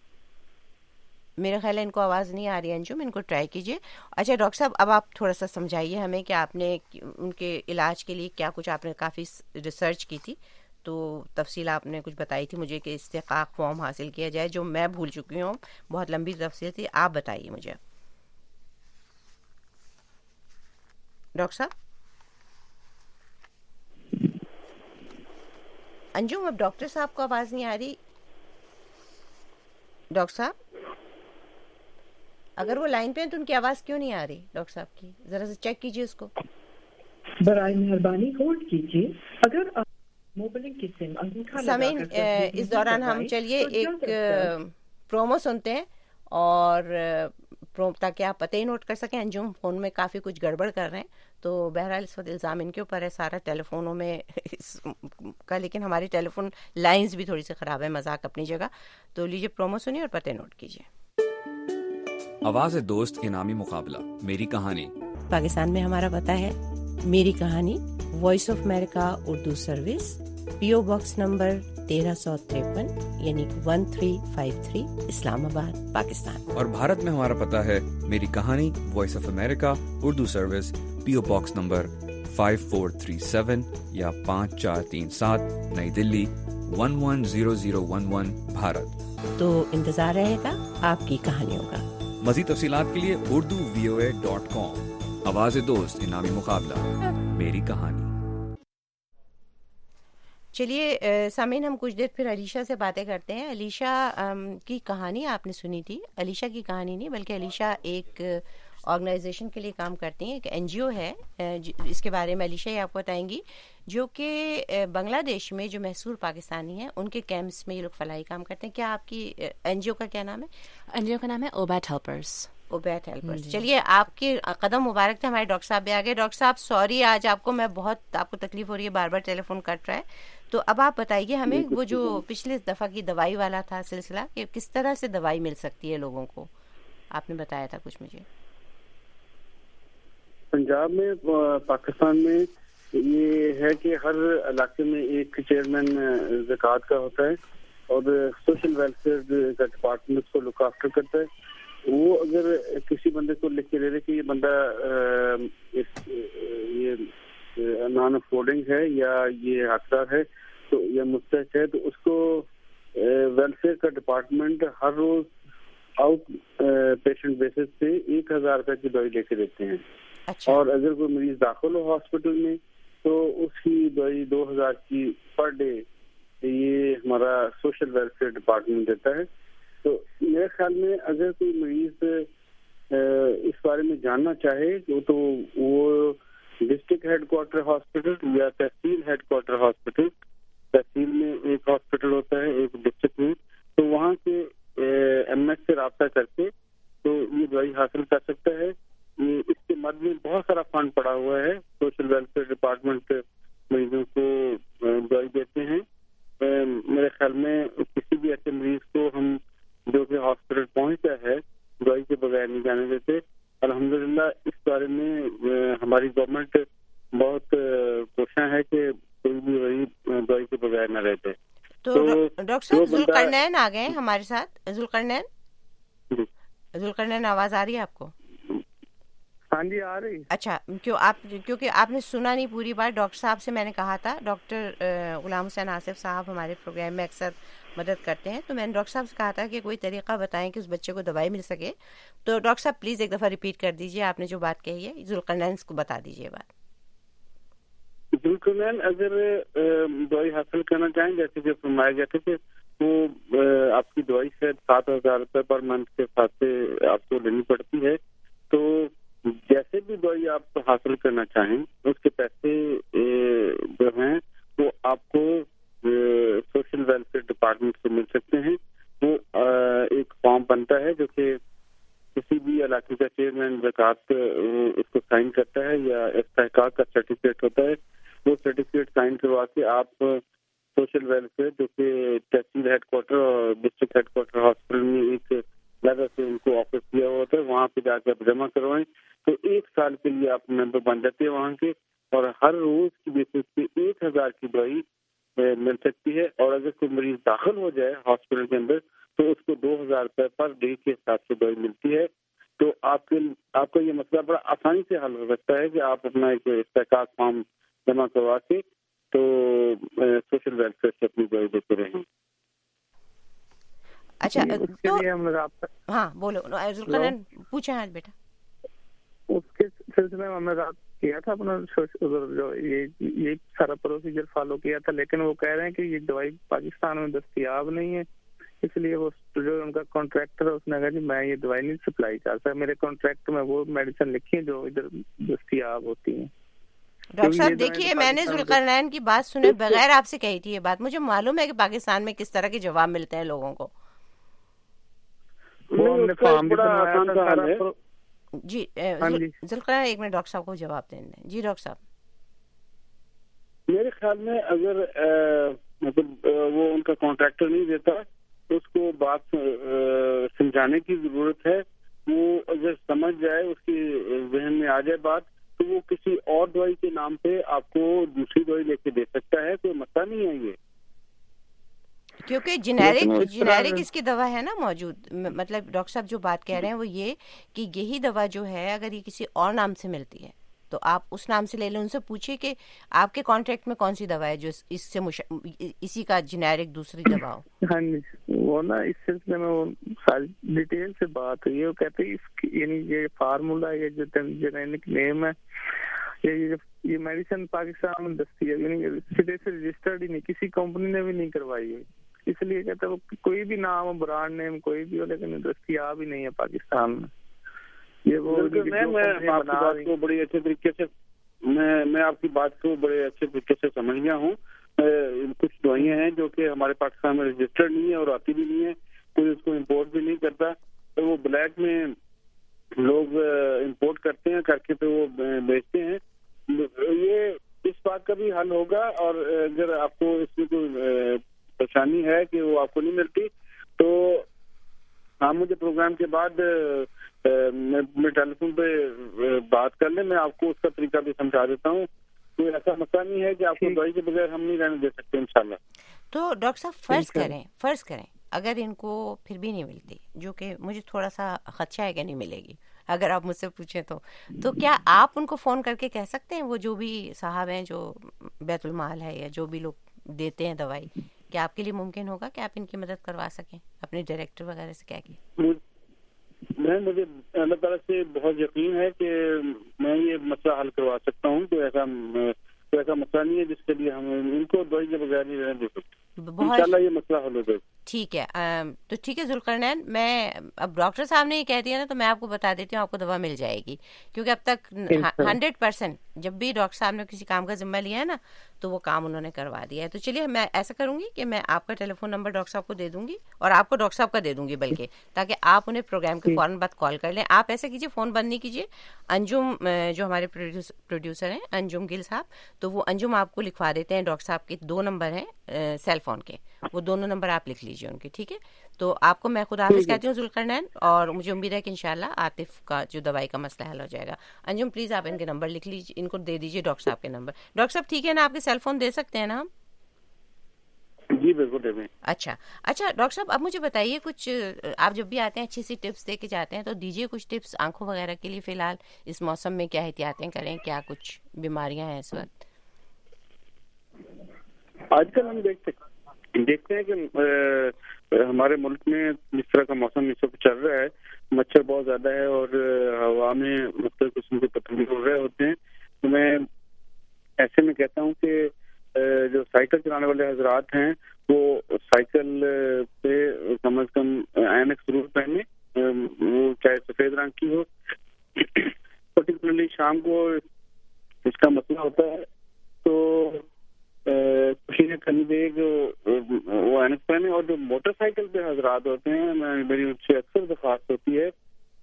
میرا خیال ہے ان کو آواز نہیں آ رہی ہے. انجم, ان کو ٹرائی کیجیے. اچھا ڈاکٹر صاحب, اب آپ تھوڑا سا سمجھائیے ہمیں کہ آپ نے ان کے علاج کے لیے کیا کچھ, آپ نے کافی ریسرچ کی تھی, تو تفصیل آپ نے کچھ بتائی تھی مجھے کہ استحقاق فارم حاصل کیا جائے, جو میں بھول چکی ہوں, بہت لمبی تفصیل تھی, آپ بتائیے مجھے ڈاکٹر صاحب. انجم, اب ڈاکٹر صاحب کو آواز نہیں آ رہی. ڈاکٹر صاحب اگر وہ لائن پہ ہیں تو ان کی آواز کیوں نہیں آ رہی ڈاکٹر صاحب کی؟ ذرا سے چیک کیجیے اس کو. برائے مہربانی ہولڈ کیجیے. اگر آپ موبائل کی سم انگوٹھا لگا کر اس دوران ہم چلیے ایک پرومو سنتے ہیں, اور تاکہ آپ پتہ ہی نوٹ کر سکیں. انجم فون میں کافی کچھ گڑبڑ کر رہے ہیں, تو بہرحال اس وقت الزام ان کے اوپر ہے سارا ٹیلی فونوں میں کا, لیکن ہماری ٹیلی فون لائنز بھی تھوڑی سی خراب ہے, مذاق اپنی جگہ. تو لیجیے پرومو سنیے اور پتہ نوٹ کیجیے. آواز دوست انعامی مقابلہ میری کہانی. پاکستان میں ہمارا پتہ ہے میری کہانی, Voice of America Urdu service, PO box number 1353 یعنی 1353 اسلام آباد پاکستان. اور بھارت میں ہمارا پتہ ہے میری کہانی, Voice of America Urdu service, PO box number 5437 یا 5437 نئی دلی 110011 بھارت. تو انتظار رہے گا آپ کی کہانیوں کا. مزید تفصیلات کے لیے urduvoa.com. آواز دوست انعامی مقابلہ میری کہانی. چلیے سامعین, ہم کچھ دیر پھر علیشہ سے باتیں کرتے ہیں. علیشہ کی کہانی آپ نے سنی تھی. علیشہ کی کہانی نہیں بلکہ علیشہ ایک آرگنائزیشن کے لیے کام کرتی ہیں, ایک NGO ہے, اس کے بارے میں علیشہ ہی آپ کو بتائیں گی, جو کہ بنگلہ دیش میں جو محصور پاکستانی ہیں ان کے کیمپس میں یہ لوگ فلاحی کام کرتے ہیں. کیا آپ کی NGO کا کیا نام ہے؟ NGO کا نام ہے اوبیٹ ہیلپرز. اوبیٹ ہیلپرز. چلیے, آپ کے قدم مبارک تھے. ہمارے ڈاکٹر صاحب بھی آ گئے. ڈاکٹر صاحب سوری, آج آپ کو آپ کو تکلیف ہو رہی ہے, بار بار ٹیلی فون کٹ رہا ہے, تو اب آپ بتائیے ہمیں وہ جو پچھلے دفعہ کی دوائی والا تھا سلسلہ, کہ کس طرح سے دوائی مل سکتی ہے لوگوں کو, آپ نے بتایا تھا کچھ مجھے. پنجاب میں, پاکستان میں یہ ہے کہ ہر علاقے میں ایک چیئرمین زکوٰۃ کا ہوتا ہے, اور سوشل ویلفیئر کا ڈپارٹمنٹ اس کو لک آفٹر کرتا ہے. وہ اگر کسی بندے کو لکھ کے دے دے کہ یہ بندہ یہ نان افورڈنگ ہے یا یہ حقدار ہے تو یا مستحق ہے, تو اس کو ویلفیئر کا ڈپارٹمنٹ ہر روز آؤٹ پیشنٹ بیسس پہ 1000 روپے کی دوائی لے کے دیتے ہیں. اور اگر کوئی مریض داخل ہو ہاسپٹل میں تو اس کی دوائی 2000 کی پر ڈے یہ ہمارا سوشل ویلفیئر ڈپارٹمنٹ دیتا ہے. تو میرے خیال میں اگر کوئی مریض اس بارے میں جاننا چاہے تو وہ ڈسٹرکٹ ہیڈ کوارٹر ہاسپٹل یا tehsil headquarter hospital, tehsil میں ایک ہاسپٹل ہوتا ہے ایک ڈسٹرکٹ میں, تو وہاں سے ایم ایس سے رابطہ کر کے تو یہ دوائی حاصل کر سکتا ہے. اس کے مد میں بہت سارا فنڈ پڑا ہوا ہے. سوشل ویلفیئر ڈپارٹمنٹ مریضوں کو دوائی دیتے ہیں. میرے خیال میں کسی بھی ایسے مریض کو ہم جو کہ ہاسپٹل پہنچتا ہے دوائی کے بغیر نہیں جانے دیتے. الحمدللہ اس بارے میں ہماری گورنمنٹ بہت کوشاں ہے کہ کوئی بھی غریب دوائی کے بغیر نہ رہتے. تو ڈاکٹر صاحب ذوالقرنین آ گئے ہمارے ساتھ. ذوالقرنین آواز آ رہی ہے آپ کو؟ ہاں جی آ رہی. اچھا, کیونکہ آپ نے سنا نہیں پوری بات. ڈاکٹر صاحب سے میں نے کہا تھا, ڈاکٹر غلام حسین آصف صاحب ہمارے پروگرام میں اکثر مدد کرتے ہیں, تو میں نے ڈاکٹر صاحب سے کہا تھا کہ کوئی طریقہ بتائیں کہ اس بچے کو دوائی مل سکے. تو ڈاکٹر صاحب پلیز ایک دفعہ ریپیٹ کر دیجیے آپ نے جو بات کہی ہے. ذوالقرنین کو بتا دیجیے بات. ذوالقرنین اگر دوائی حاصل کرنا چاہیں جیسے کہ فرمایا گیا تھا کہ وہ آپ کی دوائی شاید 7000 روپے پر منتھ کے ساتھ سے آپ کو لینی پڑتی ہے. تو جیسے بھی دوائی آپ حاصل کرنا چاہیں اس کے پیسے جو ہیں وہ آپ کو سوشل ویلفیئر ڈپارٹمنٹ سے مل سکتے ہیں. وہ ایک فارم بنتا ہے جو کہ کسی بھی علاقے کا چیئرمین زکوٰۃ اس کو سائن کرتا ہے یا استحقاق کا سرٹیفکیٹ ہوتا ہے. وہ سرٹیفکیٹ سائن کروا کے آپ سوشل ویلفیئر جو کہ تحصیل ہیڈ کوارٹر اور ڈسٹرکٹ ہیڈ کوارٹر ہاسپٹل میں ایک لگا سے ان کو آفس دیا ہوا ہوتا ہے, وہاں پہ جا کے آپ جمع کروائیں تو 1 سال کے لیے آپ ممبر بن جاتے ہیں وہاں کے, اور ہر روز کی بیسس پہ 1000 کی دوائی مل سکتی ہے. اور اگر کوئی مریض داخل ہو جائے ہاسپٹل کے اندر تو اس کو 2000 روپے پر ڈے کے حساب سے دوائی ملتی ہے. تو آپ کا یہ مسئلہ بڑا آسانی سے حل ہو سکتا ہے کہ آپ اپنا ایک استحقاق فارم جمع کروا کے تو سوشل ویلفیئر سے اپنی دوائی دیتے رہیں. اچھا تو ہاں بولو پوچھیں آج بیٹا. اس کے سلسلے میں ہم نے رابطہ کیا تھا اپنا جو یہ سارا پروسیجر فالو کیا تھا, لیکن وہ کہہ رہے ہیں کہ یہ دوائی پاکستان میں دستیاب نہیں ہے, اس لیے وہ جو ان کا کانٹریکٹر ہے اس نے کہا جی میں یہ دوائی نہیں سپلائی کر سکتا, میرے کانٹریکٹ میں وہ میڈیسن لکھی ہیں جو ادھر دستیاب ہوتی ہیں. ڈاکٹر صاحب دیکھیے میں نے ذوالقرنین کی بات سنے بغیر آپ سے کہی تھی یہ بات. مجھے معلوم ہے کہ پاکستان میں کس طرح کے جواب ملتے ہیں لوگوں کو. جی ذوالقرنین ایک منٹ ڈاکٹر صاحب کو جواب دیں. جی ڈاکٹر صاحب. میرے خیال میں اگر مطلب وہ ان کا کانٹریکٹر نہیں دیتا تو اس کو بات سمجھانے کی ضرورت ہے. وہ اگر سمجھ جائے اس کی ذہن میں آ جائے بات تو وہ کسی اور دوائی کے نام پہ آپ کو دوسری دوائی لے کے دے سکتا ہے, کوئی مسئلہ نہیں ہے یہ. کیونکہ جنیرک اس کی دوا ہے نا موجود. مطلب ڈاکٹر صاحب جو بات کہہ رہے ہیں وہ یہ کہ یہی دوا جو ہے اگر یہ کسی اور نام سے ملتی ہے تو آپ اس نام سے لے لیں. ان سے پوچھیے کہ آپ کے کانٹریکٹ میں کون سی دوا ہے جو اس سے اسی کا جنیرک دوسری دوا ہو. ہاں جی وہ نا اس سلسلے میں وہ ساری ڈیٹیل سے بات ہوئی ہے. وہ کہتے ہیں یعنی یہ فارمولا یہ جو جنیرک نیم ہے یہ میڈیسن پاکستان میں دستیاب یعنی سرے سے رجسٹرڈ ہی نہیں, کسی کمپنی نے بھی نہیں کروائی ہے. اس لیے کہتا ہے وہ کوئی بھی نام برانڈ نیم کوئی بھی ہو لیکن دستیاب ہی نہیں ہے پاکستان میں. میں آپ کی بات کو بڑی اچھے طریقے سے میں آپ کی بات کو بڑے اچھے طریقے سے سمجھ گیا ہوں. کچھ دوائیاں ہیں جو کہ ہمارے پاکستان میں رجسٹرڈ نہیں ہے اور آتی بھی نہیں ہے, کوئی اس کو امپورٹ بھی نہیں کرتا, تو وہ بلیک میں لوگ امپورٹ کرتے ہیں, کر کے تو وہ بیچتے ہیں. یہ اس بات کا بھی حل ہوگا. اور اگر آپ کو اس میں کوئی پریشانی ہے کہ وہ آپ کو نہیں ملتی تو آپ مجھے پروگرام کے بعد میں ٹیلی فون پہ بات کر لیں, میں آپ کو اس کا طریقہ بھی سمجھا دیتا ہوں. کوئی ایسا مسئلہ نہیں ہے کہ آپ کو دوائی کے بغیر ہم نہیں رہنے دے سکتے انشاءاللہ. تو ڈاکٹر صاحب فرض کریں اگر ان کو پھر بھی نہیں ملتی, جو کہ مجھے تھوڑا سا خدشہ ہے کہ نہیں ملے گی, اگر آپ مجھ سے پوچھیں تو کیا آپ ان کو فون کر کے کہہ سکتے ہیں, وہ جو بھی صاحب ہیں جو بیت المال ہے یا جو بھی لوگ دیتے ہیں دوائی, کیا آپ کے لیے ممکن ہوگا کہ آپ ان کی مدد کروا سکیں اپنے ڈائریکٹر وغیرہ سے کہہ کے؟ مجھے اللہ تعالیٰ سے بہت یقین ہے کہ میں یہ مسئلہ حل کروا سکتا ہوں. کوئی ایسا مسئلہ نہیں ہے جس کے لیے ہم ان کو دوائی کے بغیر نہیں رہنے دے سکتے. انشاءاللہ یہ مسئلہ حل ہو جائے. ٹھیک ہے, تو ٹھیک ہے ذوالقرنین, میں اب ڈاکٹر صاحب نے یہ کہہ دیا نا تو میں آپ کو بتا دیتی ہوں, آپ کو دوا مل جائے گی, کیونکہ اب تک 100% جب بھی ڈاکٹر صاحب نے کسی کام کا ذمہ لیا ہے نا تو وہ کام انہوں نے کروا دیا ہے. تو چلیے میں ایسا کروں گی کہ میں آپ کا ٹیلی فون نمبر ڈاکٹر صاحب کو دے دوں گی, اور آپ کو ڈاکٹر صاحب کا دے دوں گی بلکہ, تاکہ آپ انہیں پروگرام کے فوراً بعد کال کر لیں. آپ ایسا کیجیے, فون بند نہیں کیجیے, انجم جو ہمارے پروڈیوسر ہیں انجم گل صاحب, تو وہ انجم آپ کو لکھوا دیتے ہیں. ڈاکٹر صاحب کے 2 نمبر ہیں سیل فون کے, وہ دونوں نمبر آپ لکھ لیجیے ان کے, ٹھیک ہے؟ تو آپ کو میں خدا حافظ کہتی ہوں ذوالقرنین, اور مجھے امید ہے کہ انشاءاللہ عاطف کا جو دوائی کا مسئلہ حل ہو جائے گا. انجم پلیز آپ ان کے نمبر لکھ لیجیے, ان کو دے دیجیے ڈاکٹر صاحب کے نمبر. ڈاکٹر صاحب ٹھیک ہے نا, آپ کے سیل فون دے سکتے ہیں نا ہم؟ جی بالکل. اچھا ڈاکٹر صاحب اب مجھے بتائیے, کچھ آپ جب بھی آتے ہیں اچھی سی ٹپس دے کے جاتے ہیں, تو دیجیے کچھ ٹپس آنکھوں وغیرہ کے لیے. فی الحال اس موسم میں کیا احتیاطیں کریں, کیا کچھ بیماریاں ہیں اس وقت؟ آج کل ہم دیکھتے ہیں کہ ہمارے ملک میں جس طرح کا موسم اس وقت چل رہا ہے, مچھر بہت زیادہ ہے اور ہوا میں مختلف قسم کے پتنگے اڑ رہے ہوتے ہیں. تو میں ایسے میں کہتا ہوں کہ جو سائیکل چلانے والے حضرات ہیں وہ سائیکل پہ کم از کم اینک ضرور پہنے, وہ چاہے سفید رنگ کی ہو. پرٹیکولرلی شام کو اس کا مسئلہ ہوتا ہے تو کوشش کرنی چاہیے کہ وہ اینک پہنے. اور جو موٹر سائیکل پہ حضرات ہوتے ہیں, میری ان سے اکثر درخواست ہوتی ہے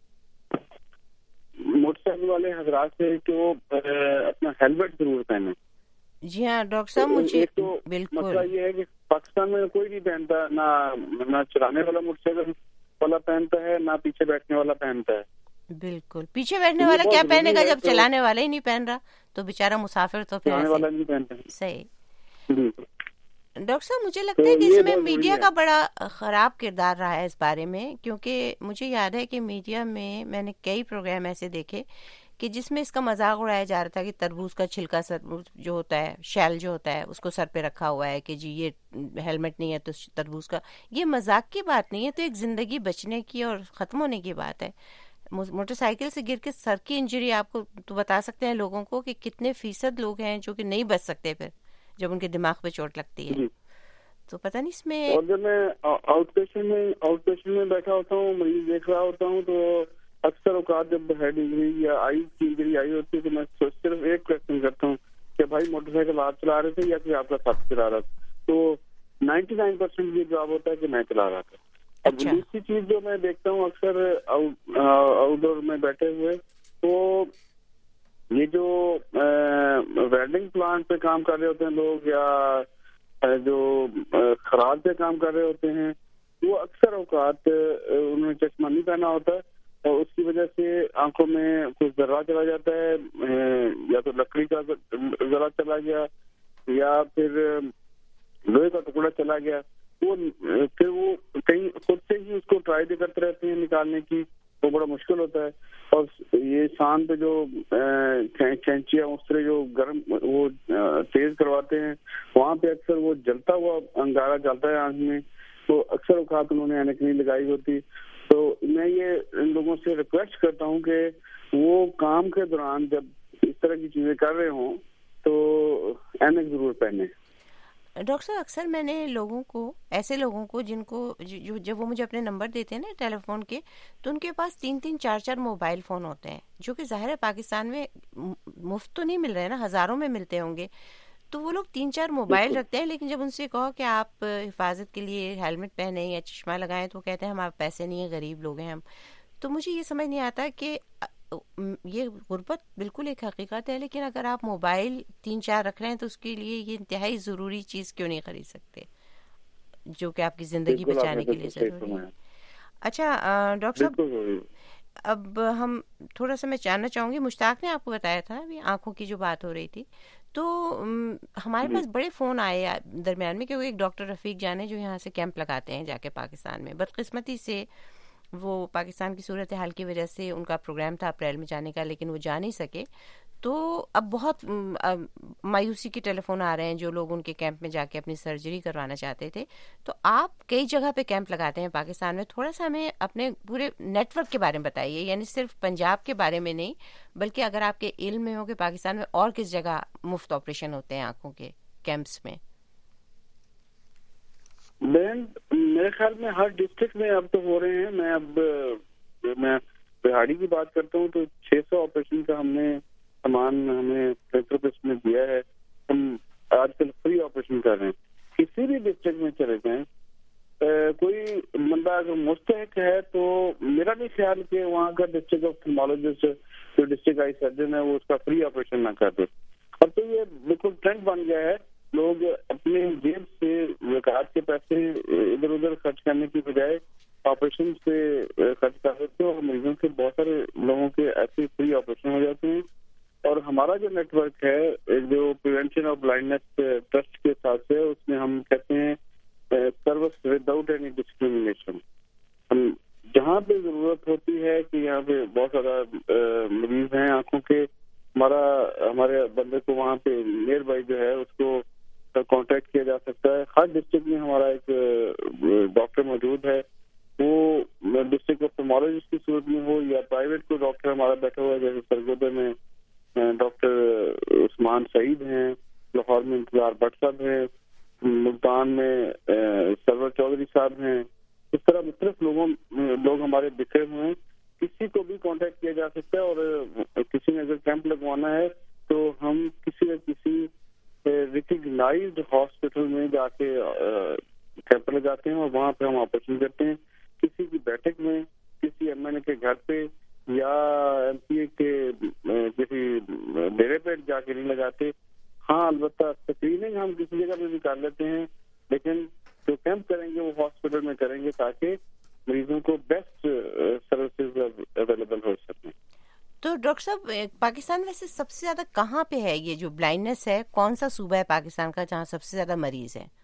موٹر سائیکل والے حضرات سے کہ وہ اپنا ہیلمٹ ضرور پہنے. جی ہاں ڈاکٹر صاحب, مجھے بالکل مسئلہ یہ ہے کہ پاکستان میں کوئی نہیں پہنتا, نہ چلانے والا موٹر سائیکل والا پہنتا ہے, نہ پیچھے بیٹھنے والا پہنتا ہے. بالکل, پیچھے بیٹھنے والا کیا پہنے گا جب چلانے والا ہی نہیں پہن رہا, تو بیچارہ مسافر تو چلانے والا نہیں پہنتا. صحیح. ڈاکٹر صاحب مجھے لگتا ہے کہ اس میں میڈیا کا بڑا خراب کردار رہا ہے اس بارے میں, کیونکہ مجھے یاد ہے کہ میڈیا میں نے کئی پروگرام ایسے دیکھے کہ جس میں اس کا مذاق اڑایا جا رہا تھا کہ تربوز کا چھلکا جو ہوتا ہے, شیل جو ہوتا ہے, اس کو سر پہ رکھا ہوا ہے کہ جی یہ ہیلمٹ نہیں ہے تو تربوز کا. یہ مذاق کی بات نہیں ہے, تو ایک زندگی بچنے کی اور ختم ہونے کی بات ہے. موٹر سائیکل سے گر کے سر کی انجری آپ کو تو بتا سکتے ہیں لوگوں کو کہ کتنے فیصد لوگ ہیں جو کہ نہیں بچ سکتے پھر جب ان کے دماغ پہ چوٹ لگتی ہے. تو پتہ نہیں اس میں, اور جب میں آؤٹ پیشنٹ میں بیٹھا ہوتا ہوں, مریض دیکھ رہا ہوتا ہوں, تو اکثر اوقات جب ہیڈ انجری یا آئی کی انجری آئی ہوتی ہے تو میں صرف ایک کوشچن کرتا ہوں کہ بھائی موٹر سائیکل آپ چلا رہے تھے یا پھر آپ کا ساتھی چلا رہا تھا, تو 99% یہ جواب ہوتا ہے کہ میں چلا رہا تھا. اب دوسری چیز جو میں دیکھتا ہوں اکثر آؤٹ ڈور میں بیٹھے ہوئے, تو یہ جو ویلڈنگ پلانٹ پہ کام کر رہے ہوتے ہیں لوگ, یا جو خراج پہ کام کر رہے ہوتے ہیں, وہ اکثر اوقات انہوں نے چشمہ نہیں پہنا ہوتا, اور اس کی وجہ سے آنکھوں میں کچھ ذرہ چلا جاتا ہے, یا تو لکڑی کا ذرہ چلا گیا یا پھر لوہے کا ٹکڑا چلا گیا. پھر وہ کہیں خود سے ہی اس کو ٹرائی کرتے رہتے ہیں نکالنے کی, وہ بڑا مشکل ہوتا ہے. اور یہ سان پہ جو کینچیاں اس طرح جو گرم وہ تیز کرواتے ہیں, وہاں پہ اکثر وہ جلتا ہوا انگارہ جلتا ہے آنکھ میں, تو اکثر اوقات انہوں نے اینک نہیں لگائی ہوتی. تو میں یہ ان لوگوں سے ریکویسٹ کرتا ہوں کہ وہ کام کے دوران جب اس طرح کی چیزیں کر رہے ہوں تو اینک ضرور پہنے. ڈاکٹر صاحب اکثر میں نے ایسے لوگوں کو جن کو جب وہ مجھے اپنے نمبر دیتے ہیں نا ٹیلی فون کے, تو ان کے پاس 3-3 4-4 موبائل فون ہوتے ہیں, جو کہ ظاہر ہے پاکستان میں مفت تو نہیں مل رہے نا, ہزاروں میں ملتے ہوں گے. تو وہ لوگ 3-4 موبائل رکھتے ہیں, لیکن جب ان سے کہو کہ آپ حفاظت کے لیے ہیلمٹ پہنیں یا چشمہ لگائیں تو کہتے ہیں ہمارے پیسے نہیں ہیں, غریب لوگ ہیں ہم. تو مجھے یہ سمجھ نہیں آتا کہ یہ غربت بالکل ایک حقیقت ہے, لیکن اگر آپ موبائل 3-4 رکھ رہے ہیں تو اس کے لیے یہ انتہائی ضروری چیز کیوں نہیں خرید سکتے جو کہ آپ کی زندگی بچانے کے لیے ضروری ہے. اچھا ڈاکٹر صاحب, اب ہم تھوڑا سا میں جاننا چاہوں گی, مشتاق نے آپ کو بتایا تھا ابھی آنکھوں کی جو بات ہو رہی تھی, تو ہمارے پاس بڑے فون آئے درمیان میں کہ وہ ایک ڈاکٹر رفیق جان ہے جو یہاں سے کیمپ لگاتے ہیں جا کے پاکستان میں. بدقسمتی سے وہ پاکستان کی صورتحال کی وجہ سے ان کا پروگرام تھا اپریل میں جانے کا, لیکن وہ جا نہیں سکے. تو اب بہت مایوسی کے ٹیلی فون آ رہے ہیں جو لوگ ان کے کیمپ میں جا کے اپنی سرجری کروانا چاہتے تھے. تو آپ کئی جگہ پہ کیمپ لگاتے ہیں پاکستان میں, تھوڑا سا ہمیں اپنے پورے نیٹ ورک کے بارے میں بتائیے, یعنی صرف پنجاب کے بارے میں نہیں بلکہ اگر آپ کے علم میں ہو کہ پاکستان میں اور کس جگہ مفت آپریشن ہوتے ہیں آنکھوں کے کیمپس میں. میرے خیال میں ہر ڈسٹرکٹ میں اب تو ہو رہے ہیں. میں بہاڑی کی بات کرتا ہوں تو 600 آپریشن کا ہم نے سامان ہمیں تھراپسٹ نے دیا ہے. ہم آج کل فری آپریشن کر رہے ہیں. کسی بھی ڈسٹرکٹ میں چلے جائیں, کوئی بندہ اگر مستحق ہے تو میرا نہیں خیال کہ وہاں کا ڈسٹرکٹ آپتھالمولوجسٹ جو ڈسٹرکٹ آئی سرجن ہے وہ اس کا فری آپریشن نہ کر دے. اب تو یہ بالکل ٹرینڈ بن گیا ہے. لوگ اپنے جیب سے زکوٰۃ کے پیسے ادھر ادھر خرچ کرنے کی بجائے آپریشن سے خرچ کر دیتے ہیں, اور مریضوں سے بہت سارے لوگوں کے ایسے فری آپریشن ہو جاتے ہیں. اور ہمارا جو نیٹ ورک ہے جو پریونشن آف بلائنڈنس ٹرسٹ کے ساتھ سے, اس میں ہم کہتے ہیں سروس وداؤٹ اینی ڈسکریمنیشن. ہم جہاں پہ ضرورت ہوتی ہے کہ یہاں پہ بہت زیادہ مریض ہیں آنکھوں کے, ہمارے بندے کو وہاں پہ نیئر بائی جو ہے اس کو کانٹیکٹ کیا جا سکتا ہے. ہر ڈسٹرکٹ میں ہمارا ایک ڈاکٹر موجود ہے, وہ ڈسٹرکٹ آپتھالمولوجسٹ کی صورت میں ہو یا پرائیویٹ کوئی ڈاکٹر ہمارا بیٹھا ہوا ہے. جیسے سرگودے میں ڈاکٹر عثمان سعید ہیں, لاہور میں انتظار بٹ صاحب ہیں, ملتان میں سرور چودھری صاحب ہیں. اس طرح مختلف لوگ ہمارے بکھرے ہوئے ہیں. کسی کو بھی کانٹیکٹ کیا جا سکتا ہے, اور کسی نے اگر کیمپ لگوانا ہے تو ہم کسی نہ کسی ریکگنائزڈ ہاسپٹل میں جا کے کیمپ لگاتے ہیں اور وہاں پہ ہم آپریشن کرتے ہیں. کسی کی بیٹھک میں, کسی ایم این اے کے گھر پہ یا ایم پی اے کے کسی ڈیرے پہ جا کے نہیں لگاتے. ہاں البتہ اسکریننگ ہم کسی جگہ پہ بھی کر لیتے ہیں, لیکن جو کیمپ کریں گے وہ ہاسپٹل میں کریں گے تاکہ مریضوں کو بیسٹ سروسز اویلیبل ہو سکیں. تو ڈاکٹر صاحب پاکستان ویسے سب سے زیادہ کہاں پہ ہے یہ جو بلائنڈنس ہے, کون سا صوبہ ہے پاکستان کا جہاں سب سے زیادہ مریض ہیں؟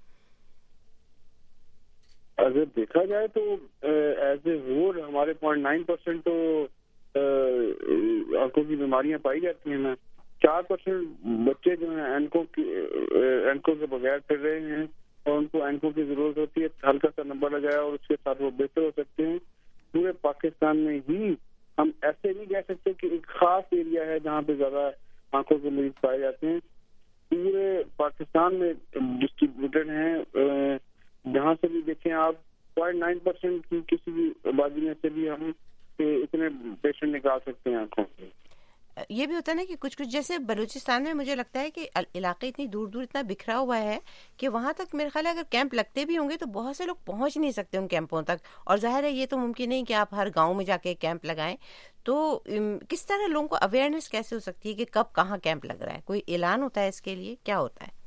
اگر دیکھا جائے تو ایز اے ہول ہمارے 0.9% تو آنکھوں کی بیماریاں پائی جاتی ہیں. 4% بچے جو ہیں اینکوں کے بغیر پھر رہے ہیں اور ان کو اینکوں کی ضرورت ہوتی ہے. ہلکا سا نمبر لگایا اور اس کے ساتھ وہ بہتر ہو سکتے ہیں. پورے پاکستان میں ہی ہم ایسے نہیں کہہ سکتے کہ ایک خاص ایریا ہے جہاں پہ زیادہ آنکھوں کے مریض پائے جاتے ہیں. پورے پاکستان میں ڈسٹریبیوٹڈ ہیں. جہاں سے بھی دیکھیں آپ 0.9% کی کسی بھی آبادی میں سے بھی ہم اتنے پیشنٹ نکال سکتے ہیں آنکھوں کے. یہ بھی ہوتا ہے نا کہ کچھ جیسے بلوچستان میں مجھے لگتا ہے کہ علاقے اتنی دور دور اتنا بکھرا ہوا ہے کہ وہاں تک میرے خیال ہے اگر کیمپ لگتے بھی ہوں گے تو بہت سے لوگ پہنچ نہیں سکتے ان کیمپوں تک. اور ظاہر ہے یہ تو ممکن نہیں کہ آپ ہر گاؤں میں جا کے کیمپ لگائیں. تو کس طرح لوگوں کو اویئرنیس کیسے ہو سکتی ہے کہ کب کہاں کیمپ لگ رہا ہے؟ کوئی اعلان ہوتا ہے اس کے لیے, کیا ہوتا ہے؟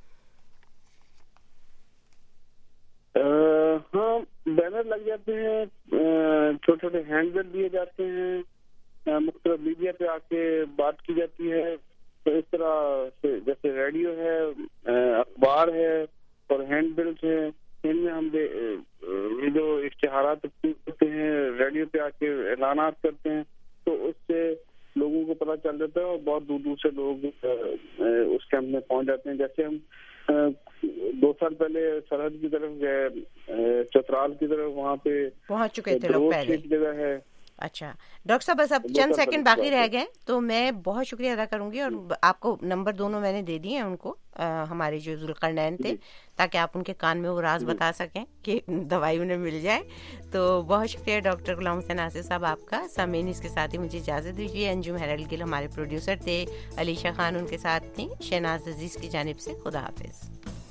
ہاں بینر لگ جاتے ہیں, چھوٹے چھوٹے ہینڈ بل دیے جاتے ہیں, مختلف میڈیا پہ آ کے بات کی جاتی ہے. تو اس طرح سے جیسے ریڈیو ہے, اخبار ہے اور ہینڈ بلز ہیں, ان میں ہم یہ جو اشتہارات کرتے ہیں ریڈیو پہ آ کے اعلانات کرتے ہیں تو اس سے لوگوں کو پتہ چل جاتا ہے اور بہت دور دور سے لوگ اس کیمپ میں پہنچ جاتے ہیں. جیسے ہم 2 سال پہلے سرحد کی طرف گئے, چترال کی طرف, وہاں پہ پہنچ چکے تھے لوگ پہلے. جگہ ہے. اچھا ڈاکٹر صاحب بس اب چند سیکنڈ باقی رہ گئے تو میں بہت شکریہ ادا کروں گی, اور آپ کو نمبر دونوں میں نے دے دیے ہیں ان کو, ہمارے جو ذوالقرنین تھے, تاکہ آپ ان کے کان میں وہ راز بتا سکیں کہ دوائی انہیں مل جائے. تو بہت شکریہ ڈاکٹر غلام حسین آصف صاحب آپ کا. سامعین اس کے ساتھ ہی مجھے اجازت دیجیے. انجم ہیرلڈ گل ہمارے پروڈیوسر تھے, علیشہ خان ان کے ساتھ تھیں, شہناز عزیز کی جانب سے خدا حافظ.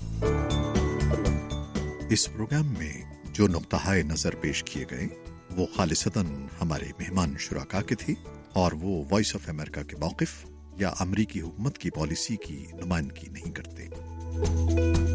اس پروگرام میں جو نقطہ نظر پیش کیے گئے وہ خالصتاً ہمارے مہمان شرکاء کے تھے, اور وہ وائس آف امریکہ کے موقف یا امریکی حکومت کی پالیسی کی نمائندگی نہیں کرتے.